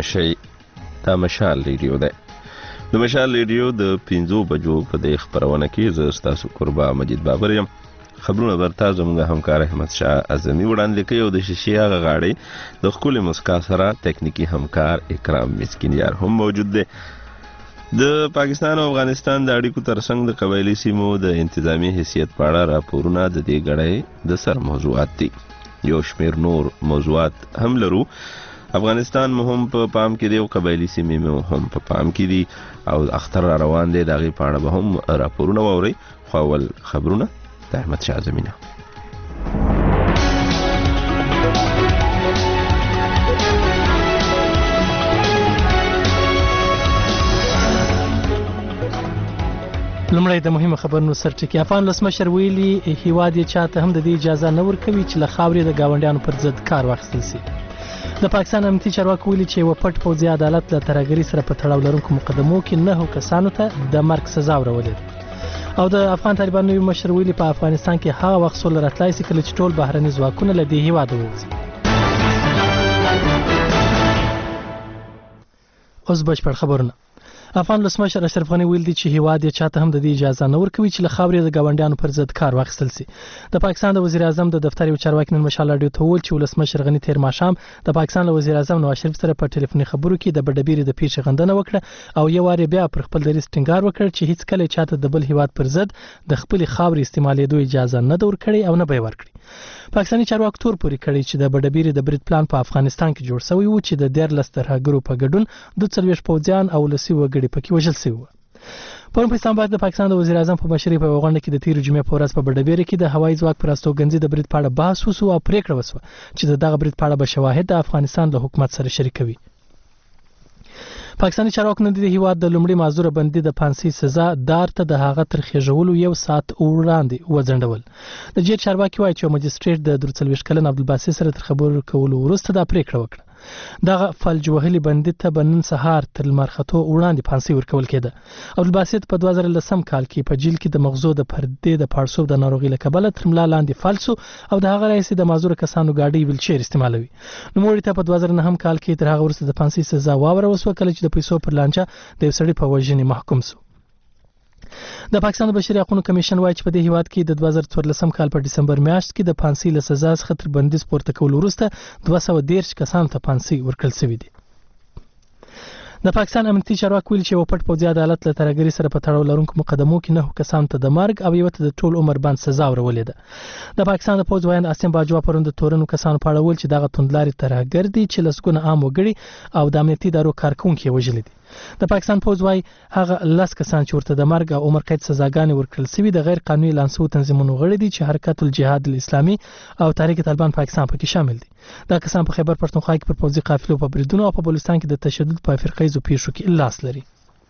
مشي دا مشال ریډیو ده. د مشال ریډیو د 5 بجو په د خبرونه کې زه ستاسو قربا مجید بابر یم. خبرونه برته زموږ همکار احمد شاه اعظمي وړاندې کوي او د شیشې هغه غاړې د ښکلې مسکا سره تکنیکی همکار اکرام مسکینیار هم موجود دی. د پاکستان او افغانستان د اړیکو ترڅنګ د قبایلي سیمو د انتظامی حیثیت په اړه راپورونه د دې غړې د سر موضوعات دي. یو شمیر نور موضوعات هم لرو. افغانستان مهم په پام کې دی او قبایلي سیمې مو هم په پام کې دي او اختر را روان دی. دغه په اړه به هم راپورونه واوري. خو اول خبرونه د احمد شاه زمینه. لمړی د مهمه خبرونو سرټکی. افغان ولسمشر ویلي هیواد یې چاته هم د دې اجازه نه ورکوي چې له خاورې د ګاونډیانو پر ضد کار واخیستل شي. د پاکستان امنیتي چارواکو ویلي چې یو پټ پوځي عدالت له ترهګرۍ سره په تړاو لرونکو مقدمو کې 9 کسانو ته د مرګ سزا ورولې ده. او د افغان طالبانو نوي مشر ویلي په افغانستان کې هغه وخت سوله راتلای شي کله چې ټول بهرني ځواکونه له دې هیواده ووځي. اوس بشپړ خبرونه. افغان ولسمشر اشرف غني ویل دي چې هیواد یې چاته هم د دې اجازه نه ورکوي چې له خاورې د ګاونډیانو پر ضد کار واخیستل شي. د پاکستان د وزیر اعظم د دفتر یو چارواکي نن مشال راډیو ته وویل چې ولسمشر غني تیر ماښام د پاکستان له وزیر اعظم نواز شریف سره په ټلیفوني خبرو کې د بډبیرې د پیښې غندنه وکړه او یو واری بیا پر خپل دریځ ټینګار وکړ چې هیڅ کله چاته د بل هیواد پر ضد د خپل خاورې استعمالېدو اجازه نه ده ورکړې او نه به ورکړي. پاکستاني چارواکو تور پورې کړی چې د بډبیرې د برید پلان په افغانستان کې جوړ شوی و چې د 13 ترهګرو په ګډون 42 پوځیان او لسی وګړي پکې وژل شوي وو. پرون په اسلامباد د پاکستان د وزیر اعظم په مشرۍ په غونډه کې د تیر جمعې په ورځ په بډبیرې کې د هوایي ځواک پر استوګنځي د برید په اړه بحث وشو او پریکړه وشوه چې دغه برید په اړه به شواهد د افغانستان له حکومت سره شریکوي. پاکستاني چارواکو نن د هیواد د لومړي معذور بندي د پانسي سزا دار ته د هغه تر خېژولو یو ساعت وړاندې وځنډول. د جیر چارواکي وایي چې مجستریټ د 43 کلن عبدالباسط سره تر خبرو کولو وروسته دا پریکړه وکړه. دغه فلج وهلي بندي ته به نن سهار تر لمر ختو وړاندې پانسي ورکول کېده. عبدالباسط په 2010 کال کې په جیل کې د مغزو د پردې د پاړسوب د ناروغۍ له کبله تر ملا لاندې فلج او د هغه رئیس د معذور کسانو گاډي ویلچیر استعمالوي. نوموړي ته په 2009 کال کې تر هغه وروسته د پانسي سزا واوره وسوه کله چې د پیسو پر لانجه د یو سړي په وژنې محکوم شو. د پاکستان د بشري حقوقو کمیشن وایي چې په دې هیواد کې د 2014 کال په ډسمبر میاشت کې د پانسي له سزا څخه تر بندیز پورته کول وروسته 213 کسانو ته پانسي ورکړل شوی دی. د پاکستان امنیتي چارواکو ویلي چې یو پټ پوځي عدالت له ترهګرۍ سره په تړاو لرونکو مقدمو کې 9 کسانو ته د مرګ او یو ته د ټول عمر بند سزا ورولې ده. د پاکستان د پوځ وایي اسیم باجوا پرون د تورنو کسانو په اړه ویل چې دغه توندلاري ترهګر دي چې لسګونه عام وګړي او د امنیتي ادارو کارکونکي وژلي دي. د پاکستان پوځ وایي هغه 10 کسان چې ورته د مرګ او عمر قید سزاګانې ورکړل شوي د غیر قانوني لانسو تنظیمونو غړي دي چې حرکت الجهاد الاسلامي او تحریک طالبان پاکستان پکې شامل دي. دا کسان په خیبر پښتونخوا کې پر پوځي قافلو په بریدونو او په بلوچستان کې د تشدد په فرقیزو پیښو کې لاس لري.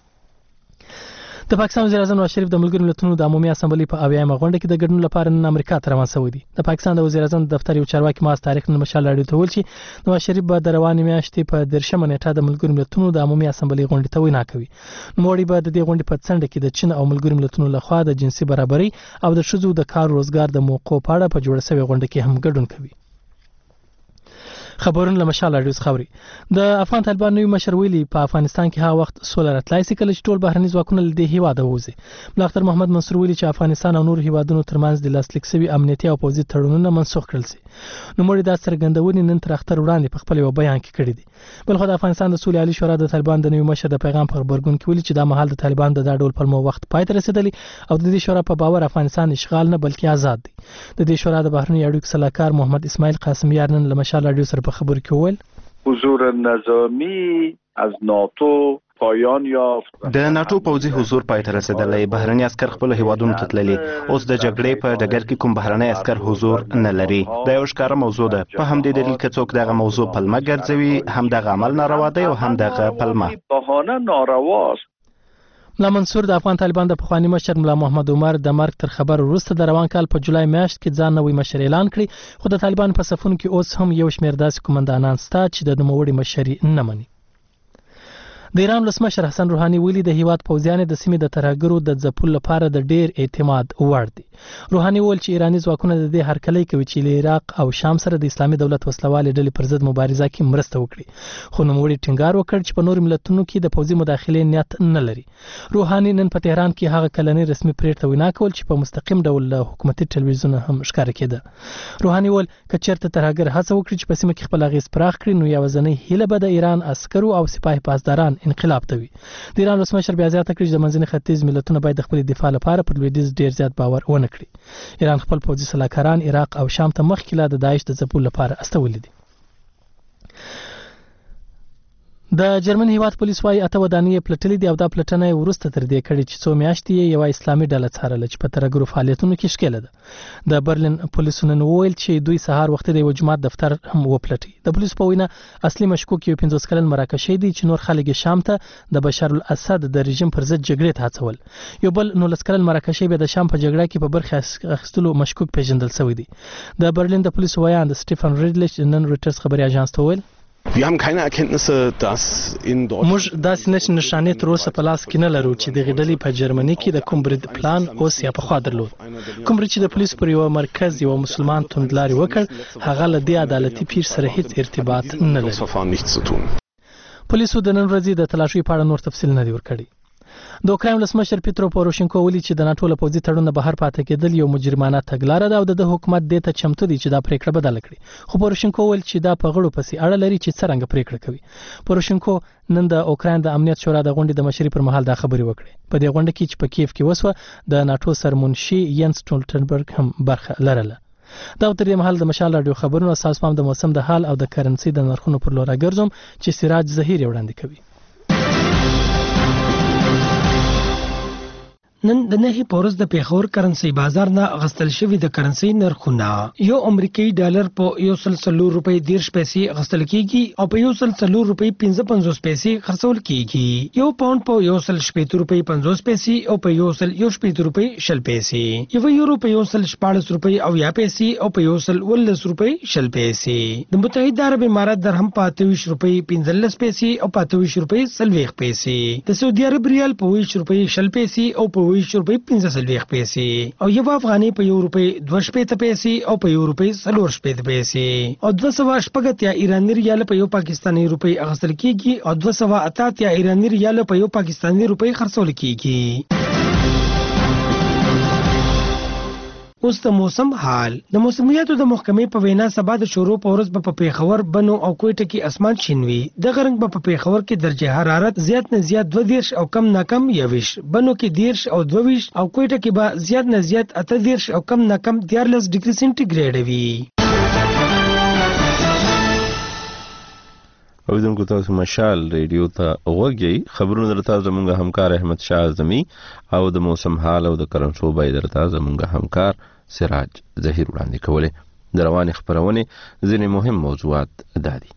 د پاکستان وزیر اعظم نواز شریف د ملګرو ملتونو د عمومي اسامبلې په 80مه غونډه کې د ګډون لپاره نن امریکا ته روان شوی دی. د پاکستان د وزیر اعظم دفتر یو چارواکي ماس تاریخ نن مشال راډیو ته ویل چې نواز شریف به د روانې میاشتې په 13مه نیټه د ملګرو ملتونو د عمومي اسامبلې غونډې ته وینا کوي. نوموړي به د دې غونډې په څنډه کې د چین او ملګرو ملتونو لخوا د جنسي برابرۍ او د ښځو د کار روزګار د موقعو په اړه په جوړه شوې غونډه کې هم ګډون کوي. خبرونه له مشال راډیو څخه خبري. د افغان طالبان نوي مشر ویلي په افغانستان کې هغه وخت سوله راتلای شي کله چې ټول بهرني ځواکونه له دې هیواده ووځي. ملاختر محمد منصور ویلي چې افغانستان او نور هیوادونو ترمنځ د لاسلیک شوي امنیتي او پوځي تړونونه منسوخ کړل شي. نوموړي دا څرګندونې نن تر اختر وړاندې په خپل یو بیان کې کړې دي. بلخو د افغانستان د سولې عالی شورا د طالبان د نوي مشر د پیغام په خبرګون کې ویلي چې دا مهال د طالبان د ډول پلمو وخت پای ته رسیدلی او د دې شورا په باور افغانستان اشغال نه بلکې آزاد دی. د دې شورا د بهرنی اړیکو صلاحکار محمد اسماعیل قاسمیار نن له مشال راډیو سره په خبرو کې وویل حضور نظامی از ناتو پایان یافت. د ناتو پوځي حضور پای ته رسیدلی. بهرني عسکر خپل هیوادونو ته تللي. اوس د جګړې په ډګر کې کوم بهرني عسکر حضور نه لري. دا یو ښکاره موضوع ده. په همدې دلیل که څوک دغه موضوع پلمه ګرځوي هم دغه عمل ناروا دی او هم دغه پلمه بهانه نارواست. ملا منصور د افغان طالبان د پخوانی مشر ملا محمد عمر د مرګ تر خبر وروسته د روان کال په جولای میاشت کې ځان نوی مشر اعلان کړی خو د طالبان په صفونو کې اوس هم یو شمېر داسې قومندانان شته چې د نوموړي مشري نه مني. د ایران ولسمشر حسن روحاني ویلي د هیواد پوځیان د سیمې د ترهګرو د ځپلو لپاره د ډیر اعتماد وړ دي. روحاني وویل چې ایراني ځواکونه د دې هرکلی کوي چې له عراق او شام سره د اسلامي دولت وسلوالې ډلې پر ضد مبارزه کې مرسته وکړي خو نوموړي ټینګار وکړ چې په نور ملتونو کې د پوځي مداخلې نیت نه لري روحاني نن په تهران کې هغه کلنی رسمي پریکړه وینا کول چې په مستقیم ډول له حکومتي ټلویزیون هم ښکاره کېده روحاني وویل که چېرته ترهګر هڅه وکړي چې په سیمه کې خپل اغېز پراخ کړي نو یوازینۍ هیله به د ایران عسکرو او سپاه پاسداران انقلاب ته وي د ایران ولسمشر بیا زیاته کړي چې د منځني ختیځ ملتونه باید د خپل دفاع لپاره پر لویدیځ ډیر زیات باور ونه کړي ایران خپل پوځي سلاکاران عراق او شام ته مخکې لا د داعش د ځپلو لپاره استولي دي د جرمن هیواد پولیس وايي 8 ودانۍ پلټلې دي او دا پلټنه ورسته تر دې کړي چې 2 میاشتې یو اسلامي ډله څارله چې په ترګرو فعالیتونو کې شکل ده د برلین پولیسونو وویل چې دوی سهار وخت د یو جماعت دفتر هم وپلټي د پولیس په وینا اصلي مشکوک یو 15 کلن مراکشي دی چې نور خلک شام ته د بشار الاسد د رژیم پر ضد جګړې ته هڅول یو بل 19 کلن مراکشي به د شام په جګړه کې په برخه اخیستلو مشکوک پیژندل شوی دی د برلین د پولیس وایاند سټيفن ریډلش نن رويټرز خبري اژانس ته ویل Wir haben keine Erkenntnisse, dass in Deutschland موږ داسې نشانې تر اوسه په لاس کې نه لرو چې د غډلې په جرمني کې د کوم برید پلان اوس یا په خوا درلود کوم چې د پولیس پر یو مرکز یو مسلمان توندلاري وکړ هغه له دې عدالتي پیر سره هیڅ ارتباط نه لري پولیسو د نن ورځې د تلاشي په اړه نور تفصیل نه دی ورکړی د اوکراین ولسمشر پیترو پوروشینکو ویلي چې د ناتو له پوځي تړون بهر پاتې کېدل یو مجرمانه تګلاره ده او د حکومت د ته چمتو دي چې دا پریکړه بدل کړي خو پوروشینکو ویل چې دا په غړو پسې اړه لري چې څنګه پریکړه کوي پوروشینکو نن د اوکراین د امنیت شورا د غونډې د مشري پر مهال دا خبري وکړي په دې غونډه کې چې په کیف کې وسوه د ناتو سرمنشي ینس ټولټنبرګ هم برخه لرله دا تر دې مهال د مشال رادیو خبرونو اساس پام د موسم د حال او د کرنسي د نرخونو پر لور راګرځم چې سراج زهیر وړاندې کوي نن د نهي پورز د پیښور کرنسي بازار نه غستل شوی د کرنسي نرخونه یو امریکایي ډالر په 140 روپۍ 10 پیسې غستل کیږي او په 140 روپۍ 55 پیسې خرڅول کیږي یو پاوند په 140 روپۍ 50 پیسې او په 140 روپۍ 10 پیسې یو یورو په 114 روپۍ او یا پیسې او په 110 روپۍ 10 پیسې د متحده عرب امارات درهم په 23 روپۍ 15 پیسې او په 23 روپۍ 40 پیسې د سعودي عرب ریال په 20 روپۍ 10 پیسې او په 20 روپۍ 15 پیسې او یو افغاني په 1 روپۍ 2 پیسې او په 1 روپۍ 4 پیسې او 280 یا ایرانی ریال په یو پاکستاني روپۍ اخیستل کیږي او 280 یا ایرانی ریال په یو پاکستاني روپۍ خرڅول کیږي اوس د موسم حال د موسمیاتو د محکمې په وینا سبا د شروع په ورځ په پیښور بنو او کوټه کې اسمان شین وي د غرنګ په پیښور کې درجه حرارت زیات نه زیات 22 او کم نه کم 21 بنو کې 10 او 22 او کوټه کې به زیات نه زیات 18 او کم نه کم 14 ډیګري سنټیګریډ وي اوریدونکو تاسو مشال ریډیو ته وګورئ خبرونه درته زموږ همکار احمد شاه اعظمي او د موسم حال او د کرنسو بای درته زموږ همکار سراج زهیر وړاندې کولې د روانې خبرونه ځینې مهم موضوعات دادي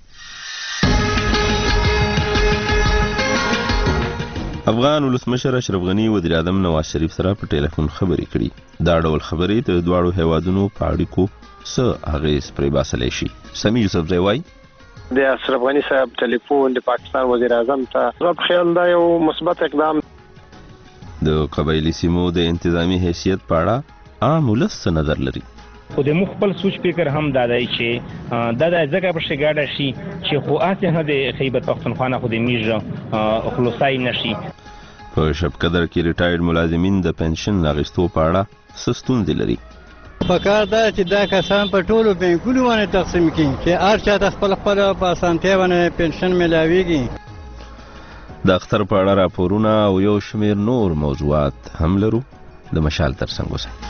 افغان ولسمشر اشرف غنی وزیر اعظم نواز شریف سره په ټلیفون خبرې کړي دا ډول خبرې د دواړو هیوادونو په اړیکو څه اغیز پرې باسلی شي سمی یوسف زوی د اشرف غنی صاحب ټلیفون د پاکستان وزیر اعظم ته رب خیال دا یو مثبت اقدام د قبایلی سیمو د انتظامی حیثیت په اړه عام ولس نظر لري خو د مخبل سوچ فکر هم دادای چې دا د ځکه په شګاډه شي چې خو اسه نه د خیبر پختونخوا خو د میژ خلاصای نشي په شب قدر کې ریټایرډ ملازمین د پنشن اغستو په اړه سستون دي لري پکار دا چې دا کسان په ټولو بانکونو باندې تقسیم کړي چې هر چا د خپل په اسانتیا باندې پنشن ملاويږي د اختر په اړه راپورونه او یو شمیر نور موضوعات هم لرو د مشال ترڅنګ اوسئ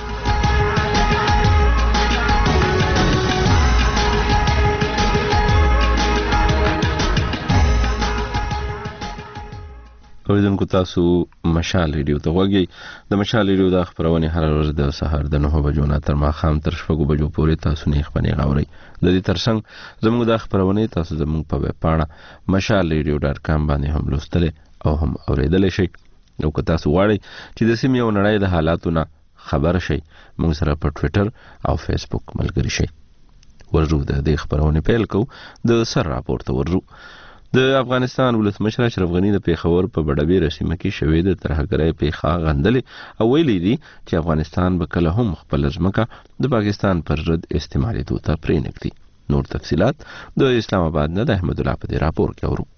اوریدونکو تاسو مشال ریډیو ته وګورئ د مشال ریډیو د خبرونه هر ورځ د سهار د 9 بجو نه تر ماښام تر 6 بجو پورې تاسو نه خبرونه غوړئ د دې ترڅنګ زموږ د خبرونه تاسو زموږ په ویب پاڼه mashalradio.com باندې هم لوستل او هم اوریدل شئ نو که تاسو غواړئ چې د سیمې او نړۍ د حالاتو نه خبر شئ موږ سره په ټوئیټر او فیسبوک ملګری شئ ورجو د دې خبرونه پیل کو د سر راپورته ورجو د افغانستان ولسمشر اشرف غنی د پیښور په بډبیر سیمه کې شوې د ترهګرۍ پیښه غندلې او ویلي دي چې افغانستان به کله هم خپل ځمکه د پاکستان پر ضد استعمالېدو ته پرېنږدي. نور تفصيلات د اسلام آباد نه د احمد الله په راپور کې اورو.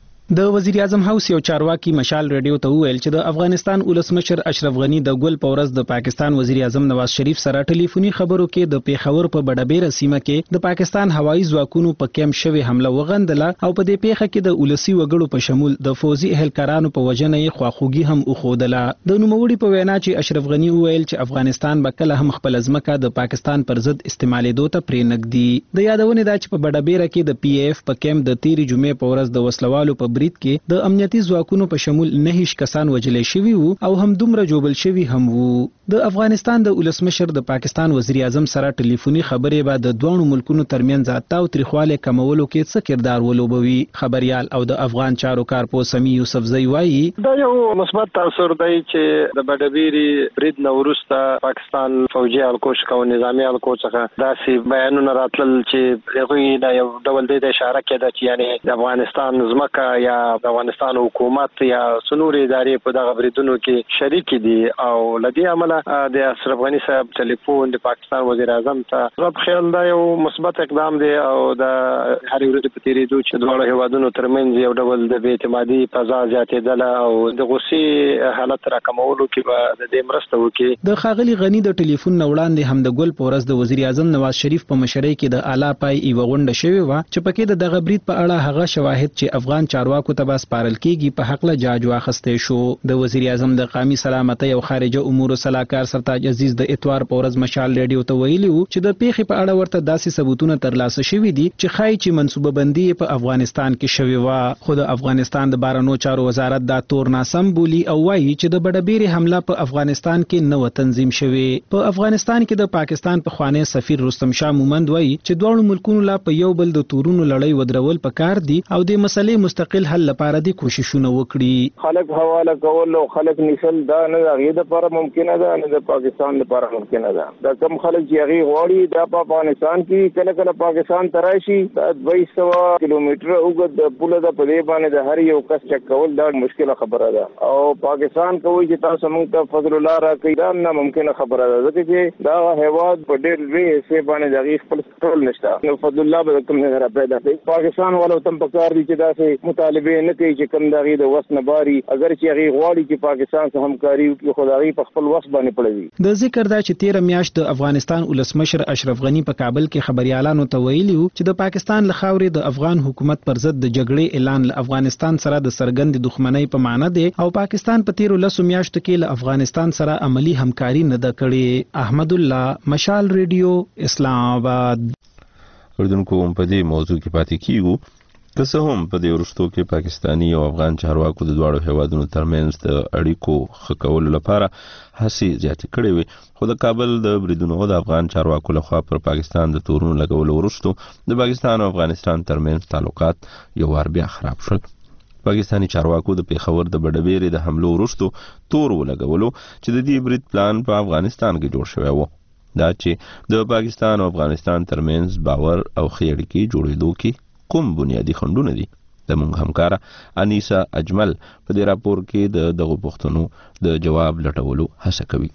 د وزیر اعظم هاوس یو چارواکي مشال ریډیو ته وویل چې د افغانستان ولسمشر اشرف غنی د ګل په ورځ د پاکستان وزیر اعظم نواز شریف سره ټلیفوني خبرو کې د پیښور په بډبیر سیمه کې د پاکستان هوایي ځواکونو په کیمپ شوی حمله وغندله او په دې پیښه کې د ولسی وګړو په شمول د فوزي اهلکارانو په وجنه یې خواخوږي هم وښودله. د نوموړي په وینا چې اشرف غنی وویل چې افغانستان به کله هم خپل ځمکه د پاکستان پر ضد استعمالېدو ته پرېنږدي. د یادونه ده چې په بډبیر کې د پی ایف په کیمپ د تیری جمعې په ورځ د وسلوالو په برید کې د امنیتي ځواکونو په شمول 9 کسان وژل شوي وو او هم دومره جوبل شوي هم وو. د افغانستان د ولسمشر د پاکستان وزیر اعظم سره ټلیفوني خبرې به د دوه ملکونو ترمنځ تاو تریخواله کمولو کې څه کردار ولوبوي. خبريال او د افغان چارو کارپو سمي یوسفزئی وایي دا یو مثبت تاثیر دی چې د بډبيري برید نورسته پاکستان فوجي الکوش او نظامی الکوش څخه داسې بیانونه راتلل چې هغه دا یو ډول د اشاره کړه چې یعنی د افغانستان ځمکه یا د افغانستان حکومت یا سنوري ادارې په دغه بریدونو کې شریک دي او لدی عمله د اشرف غنی صاحب ټلیفون د پاکستان وزیر اعظم ته رب خیال دا یو مثبت اقدام دی او د هر ورځ په تیریدو چې دواړو هیوادونو ترمنځ یو ډول د بې اعتمادي فضا زیاتېدله او د غصې حالت راکمولو کې به د دې مرسته وکړي. د خاغلی غنی د ټلیفون وړاندې هم د ګل په ورځ د وزیر اعظم نواز شریف په مشرۍ کې د اعلی پای یو غونډه شوې و چې پکې د دغه برید په اړه هغه شواهد چې افغان چارواکو ته بس پارل کېږي په حق له جاج واخستې شو. د وزیر اعظم د قومي سلامتۍ او خارجه امور صلاحکار سرتاج عزیز د اتوار په ورځ مشال ریډیو ته ویلي وو چې د پیښې په اړه ورته داسې ثبوتونه ترلاسه شوي دي چې ښایي چې منصوبه بندي په افغانستان کې شوې و. خو د افغانستان د بهرنیو چارو وزارت دا تور ناسم بولی او وایي چې د بډبیرې حمله په افغانستان کې نو تنظیم شوی. په افغانستان کې د پاکستان په خوانی سفیر رستم شاه مومند وایي چې دوه ملکونو لا په یو بل د تورونو لړۍ ودرول پکار دي او د مسلې مستقل حل لپاره د کوششونه وکړي. خلک حواله کول او خلک نشل دا نه غي د لپاره ممکنه ده نه د پاکستان لپاره ممکنه ده. دا کم خلک چې هغه غواړي دا په افغانستان کې کله کله پاکستان تراشي دا 200 کیلومتر اوږد د پوله د پدې باندې د هر یو کس چک کول دا مشکله خبره ده او پاکستان کوي چې تاسو موږ ته فضل الله راکړي دا نه ممکنه خبره ده ځکه چې دا هیواد په ډېر لوی حصے باندې د خپل کنټرول نشته. نو فضل الله به کوم نه را پیدا کوي. پاکستان والو تم پکار دي چې دا سه مطالبه نه کوي چې کوم دغه د وس نه باري اگر چې هغه غواړي چې پاکستان سره همکاري وکړي خدای په خپل وس باندې پړوي. د ذکر دا چې 13 میاشت د افغانستان ولسمشر اشرف غنی په کابل کې خبريالانو ته ویلي وو چې د پاکستان له خاورې د افغان حکومت پر ضد د جګړې اعلان له افغانستان سره د سرګند دښمنۍ په معنی دی او پاکستان په 13 میاشتو کې له افغانستان سره عملی همکاري نه ده کړې. احمد الله مشال ریډیو اسلام آباد. اردوونکو په دې موضوع کې پاتې کیږو که څه هم په دې وروستو کې پاکستانی او افغان چارواکو د دواړو هیوادونو ترمنځ د اړیکو ښه کولو لپاره هڅې زیاتې کړې وي خو د کابل د بریدونو د افغان چارواکو لخوا پر پاکستان د تورونو لګولو وروستو د پاکستان او افغانستان ترمنځ تعلقات یو وار بیا خراب شول. پاکستانی چارواکو د پیښور د بډبیرې د حملو وروستو تور ولګولو چې د دې برید پلان په افغانستان کې جوړ شوی و. دا چې د پاکستان او افغانستان ترمنځ باور او ښې اړیکې جوړېدو کې کوم بنیادی خنډونه دي. د مونږ همکاره انیسا اجمل په دې راپور کې د دغو پوښتنو د جواب لټولو هڅه کوي.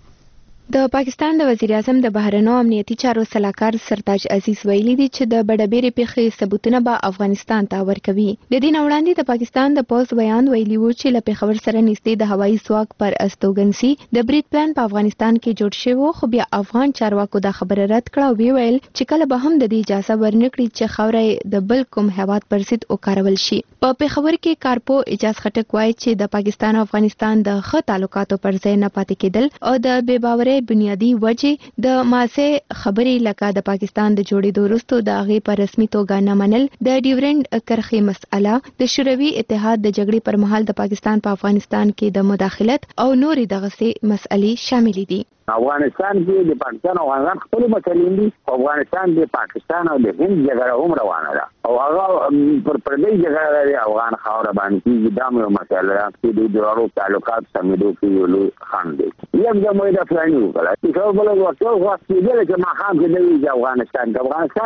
د پاکستان د وزیر اعظم د بهرنیو امنیتي چارو صلاحکار سرتاج عزیز ویلي دي چې د بډبیرې پیښې ثبوتونه به افغانستان ته ورکوي. د دې وړاندې د پاکستان د پوز بیان ویلي وو چې له پیښور سره نږدې د هوایي ځواک پر استوګنسي د برید پلان په افغانستان کې جوړ شوی خو بیا افغان چارواکو دا خبره رد کړه او ویل چې کله به هم د دې اجازه ورنکړي چې خاورې د بل کوم هیواد پر ضد وکارول شي. په پیښور کې کارپو اجازه خټک وایي چې د پاکستان او افغانستان د ښه تعلقاتو پر ځای نه پاتې کېدل او د بې باورۍ بنیادی وجه د ماسه خبرې لکه د پاکستان د جوړېدو وروسته د هغې په رسمي توګه نه منل د ډیورنډ کرښې مسأله د شوروي اتحاد د جګړې پر مهال د پاکستان په افغانستان کې د مداخلت او نورې دغسې مسئلې شاملې دي. افغانستان کې د پاکستان او افغانستان خپل مسلې دي. افغانستان د پاکستان او د هند جګړه هم روانه ده او هغه پر پردي جګړه د افغان خاور باندې کې د یو مسله چې د دوه تعلقات سمېدو کې یو لوی خنډ دی. یم زموږ د فلاني وکړه چې بل وخت وخت چې ما خام کې د افغانستان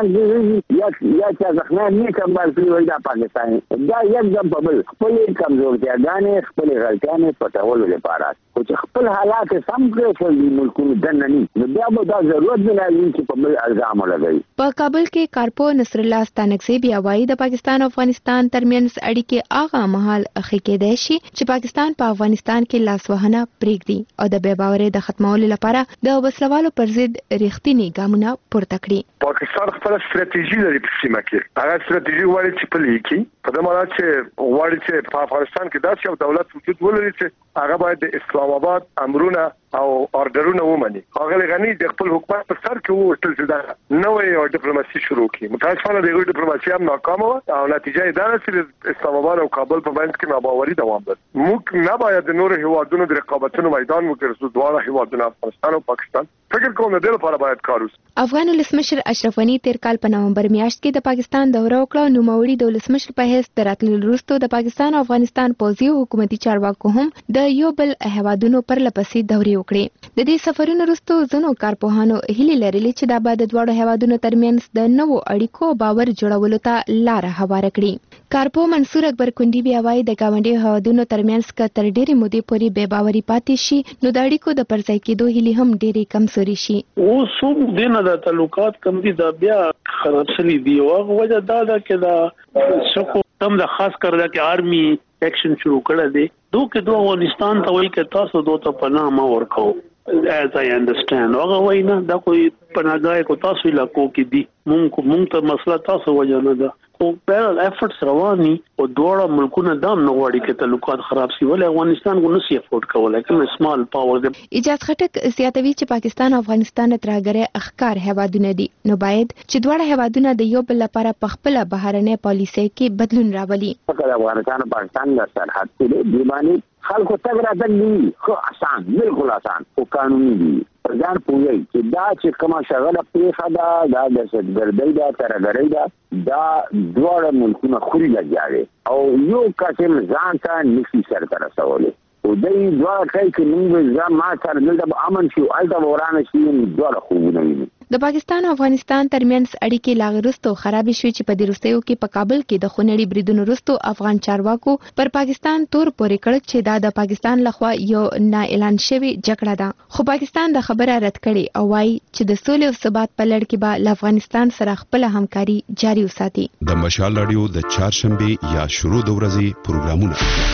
کې یا چې ځخنه نه کمال کوي د پاکستان دا یو بل خپل کمزورتیا غانې خپل غلطیانې پټولو لپاره خو چې خپل حالات سم کړي چې ملکونو دنني نو بیا به دا ضرورت نه لري چې په بل الزام لګوي. په کابل کې کارپو نصر الله ستانکزی بیا وایي د پاکستان او افغانستان ترمنځ اړیکې هغه مهال اخی کېدای شي چې پاکستان په افغانستان کې لاسوهنه پرېږدي او د بې باورۍ د ختمولو لپاره د وسلوالو پر ضد رښتینی ګامونه پورته کړي. پاکستان خپل ستراتیژي لري په سیمه کې. هغه ستراتیژي وایي چې په لیکي په دې معنی چې وایي چې په افغانستان کې داسې یو دولت وجود ولري چې هغه باید د اسلام آباد امرونه او اورډرونه ومني. هغه غني د خپل حکومت پر سر کې وو چې دا نوې ډیپلوماسي شروع کړي. متاسفانه دغه ډیپلوماسي هم ناکامه وه او نتیجه یې دا چې اسلام آباد او کابل په منځ کې ناباوري دوام لري. موږ نه باید د نورو هیوادونو د رقابتونو میدان وګرځو. دواړه هیوادونه افغانستان او پاکستان فکر کوم د دې لپاره باید کار وکړي. افغان ولسمشر اشرف غنی تیر کال په نومبر میاشت کې د پاکستان دوره وکړه. نو موري د ولسمشر په حیث تراتل وروسته د پاکستان او افغانستان پوځي او حکومتي چارواکو هم د یو بل هیوادونو پر لپسې دورې وکړې. د دې سفرونو وروسته ځینو کارپوهانو هیله لرلې چې دا به د دواړو هیوادونو ترمنځ د نوو اړیکو باور جوړولو ته لار هواره کړي. کارپو منصور اکبر کندي بیا وایي د ګاونډي هیوادونو ترمنځ که تر ډېرې مودې پورې بې باوري پاتې شي نو د اړیکو د پرځای کېدو هیلې هم ډېرې کمزوري شي. اوس هم دینه د تعلقات کم دي دا بیا خراب شلي دي او هغه وجه دا ده چې دا څوک هم د خاص کړه چې آرمي ایکشن شروع کړه دي دوه افغانستان ته وایي چې تاسو دوه ته پناه ما ورکو as I understand هغه وایي نه دا کوئی پناهګاه کو تاسو علاقو کې دي مونږ ته مسله تاسو وجه نه ده او پیرل افورټس رواني او دواړه ملکونه دام نه غواړي چې تعلقات خراب شي ولې افغانستان کو نسی افورټ کولای کوم سمال پاور دی. ایجاد خټک زیاتوي چې پاکستان او افغانستان ترهګره اخکار هیوادونه دي نو باید چې دواړه هیوادونه د یو بل لپاره په خپل بهرنۍ پالیسۍ کې بدلون راولي. افغانستان او پاکستان د سرحد کې دی باندې خلکو تګ راتګ دي خو آسان بالکل آسان او قانوني دي. ځان پوهیږي چې دا چې کومه شغله پیښه ده دا د دهشتګردۍ ده ترهګرۍ ده دا دواړه ملکونه خوري لګیاوي او یو قسم ځان ته نشي سرته رسولی او دوی دواړه کوي چې موږ ځان ما سره دلته امن شو هلته به ورانه شي دواړه خوبونه ویني. د پاکستان او افغانستان ترمنځ اړیکې لا وروسته خرابې شوې چې په دې وروستیو کې په کابل کې د خونړي بریدونو وروسته افغان چارواکو پر پاکستان تور پورې کړ چې دا د پاکستان لخوا یو نه اعلان شوی جګړه ده خو پاکستان د خبره رد کړي او وايي چې د سولې او ثبات په لړ کې به له افغانستان سره خپل همکاري جاري وساتي. د مشال رادیو د چهارشنبه یا شروع د ورځې پروګرامونه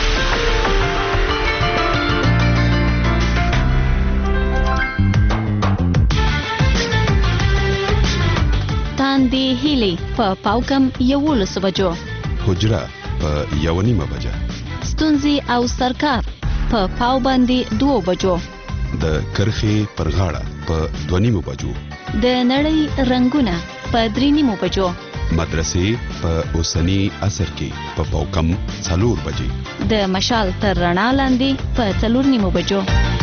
دی هیلی په پاوکم 11 بجو حجره په 1:30 بجه ستونزي او سرکار په پاو باندې 2 بجو د کرخي پر غاړه په 2:30 بجو د نړۍ رنگونه په 3:30 بجو مدرسې په اوسنی عصر کې په پاوکم 4 بجې د مشال تر رڼا لاندې په 4:30 بجو.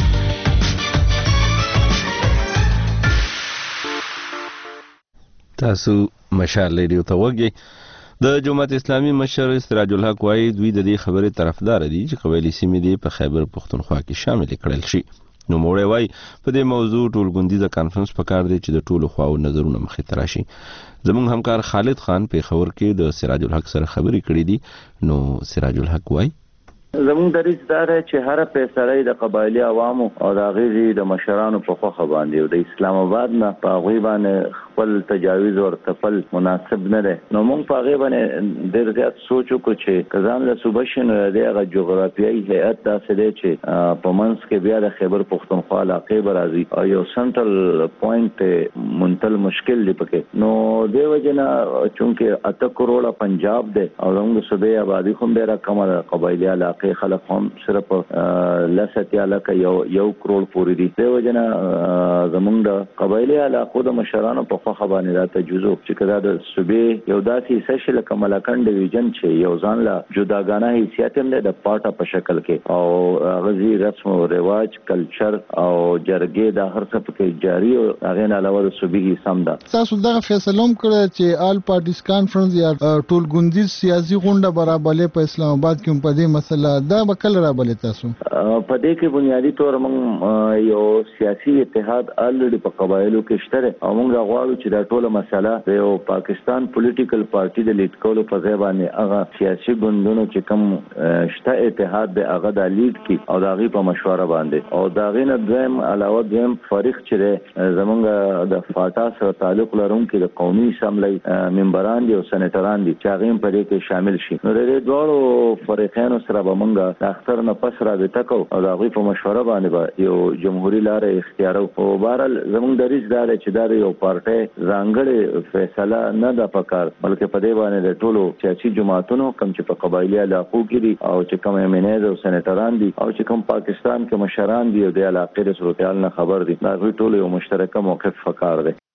تاسو مشال ریډیو ته وګورئ. د جماعت اسلامي مشر سراج الحق وايي دوی د دې خبرې طرفدار دي چې قبایلی سیمې دي په خیبر پختونخوا کې شامل کړل شي. نو موړی وايي په دې موضوع ټولګوندیزه کانفرنس پکار دی چې د ټولو خواو نظرونه مخې ته راشي. زموږ همکار خالد خان په خبر کې د سراج الحق سره خبرې کړې دي. نو سراج الحق وايي زموږ دریځ دا دی چې هر فیصله د قبایلی عوامو او د هغې د مشرانو په خوښه باندې او د اسلام آباد نه په هغوی باندې خپل تجاویز او ارتفل مناسب نه دی. نو موږ په هغې باندې ډېر زیات سوچ وکړو چې که ځان له صوبه شي نو د هغه جغرافیایي هیئت داسې دی چې په منځ کې بیا د خیبر پختونخوا علاقې به راځي او یو سنټرل پوینټ منتل مشکل دی پکې. نو دې وجې نه چونکې 8 کروڑه پنجاب دی او زموږ صوبې آبادي خو هم ډېره کمه ده قبایلي علاقې علاقې خلک هم صرف لساتیا لکه یو کروڑ پورې دي د وجنه زمونږ د قبایلی علاقو د مشرانو په خوا باندې دا تجوزو چې کدا د صوبې یو داسې سشل کملکند ډیویژن چې یو ځان لا جداګانه حیثیت هم د پارټا په شکل کې او غزي رسم او رواج کلچر او جرګې د هر څه په جاری او هغه نه علاوه د صوبې سم ده. تاسو دا فیصله کړه چې آل پارټیز کانفرنس یا ټول ګوندیز سیاسي غونډه برابرلې په اسلام آباد کې په دې مسله دا وکړه برابرلې تاسو په دې کې بنیادی تور موږ یو سیاسي اتحاد الډ په قبایلو کې شته او موږ غواړو چې دا ټوله مسله د یو پاکستان پولیټیکل پارټي د لیډ کولو په ځای باندې هغه سیاسي ګوندونو چې کوم شته اتحاد د هغه د لیډ کی او د هغه په مشوره باندې او دا غینه دویم علاوه دویم فارغ چې زمونږ د فاټا سره تعلق لرونکي د قومي اسمبلی ممبران دي او سېنیټران دي چې هغه په دې کې شامل شي. نو د دوه فریقانو سره به موږ د اختر نه پس رابطه کوو او د هغه په مشوره باندې یو جمهوریت لار اختیارو او بهرحال زمونږ د ریس دار چې دا یو پارټي ځانګړي فیصله نه ده پکار بلکې په دې باندې د ټولو سیاسي جماعتونو کم چې په قبایلی علاقو کې دي او چې کوم امنیت او سېنیټران دي او چې کوم پاکستان کې مشران دي او د علاقې د صورتحال نه خبر دي دا ټول یو مشترکه موقف پکار دی.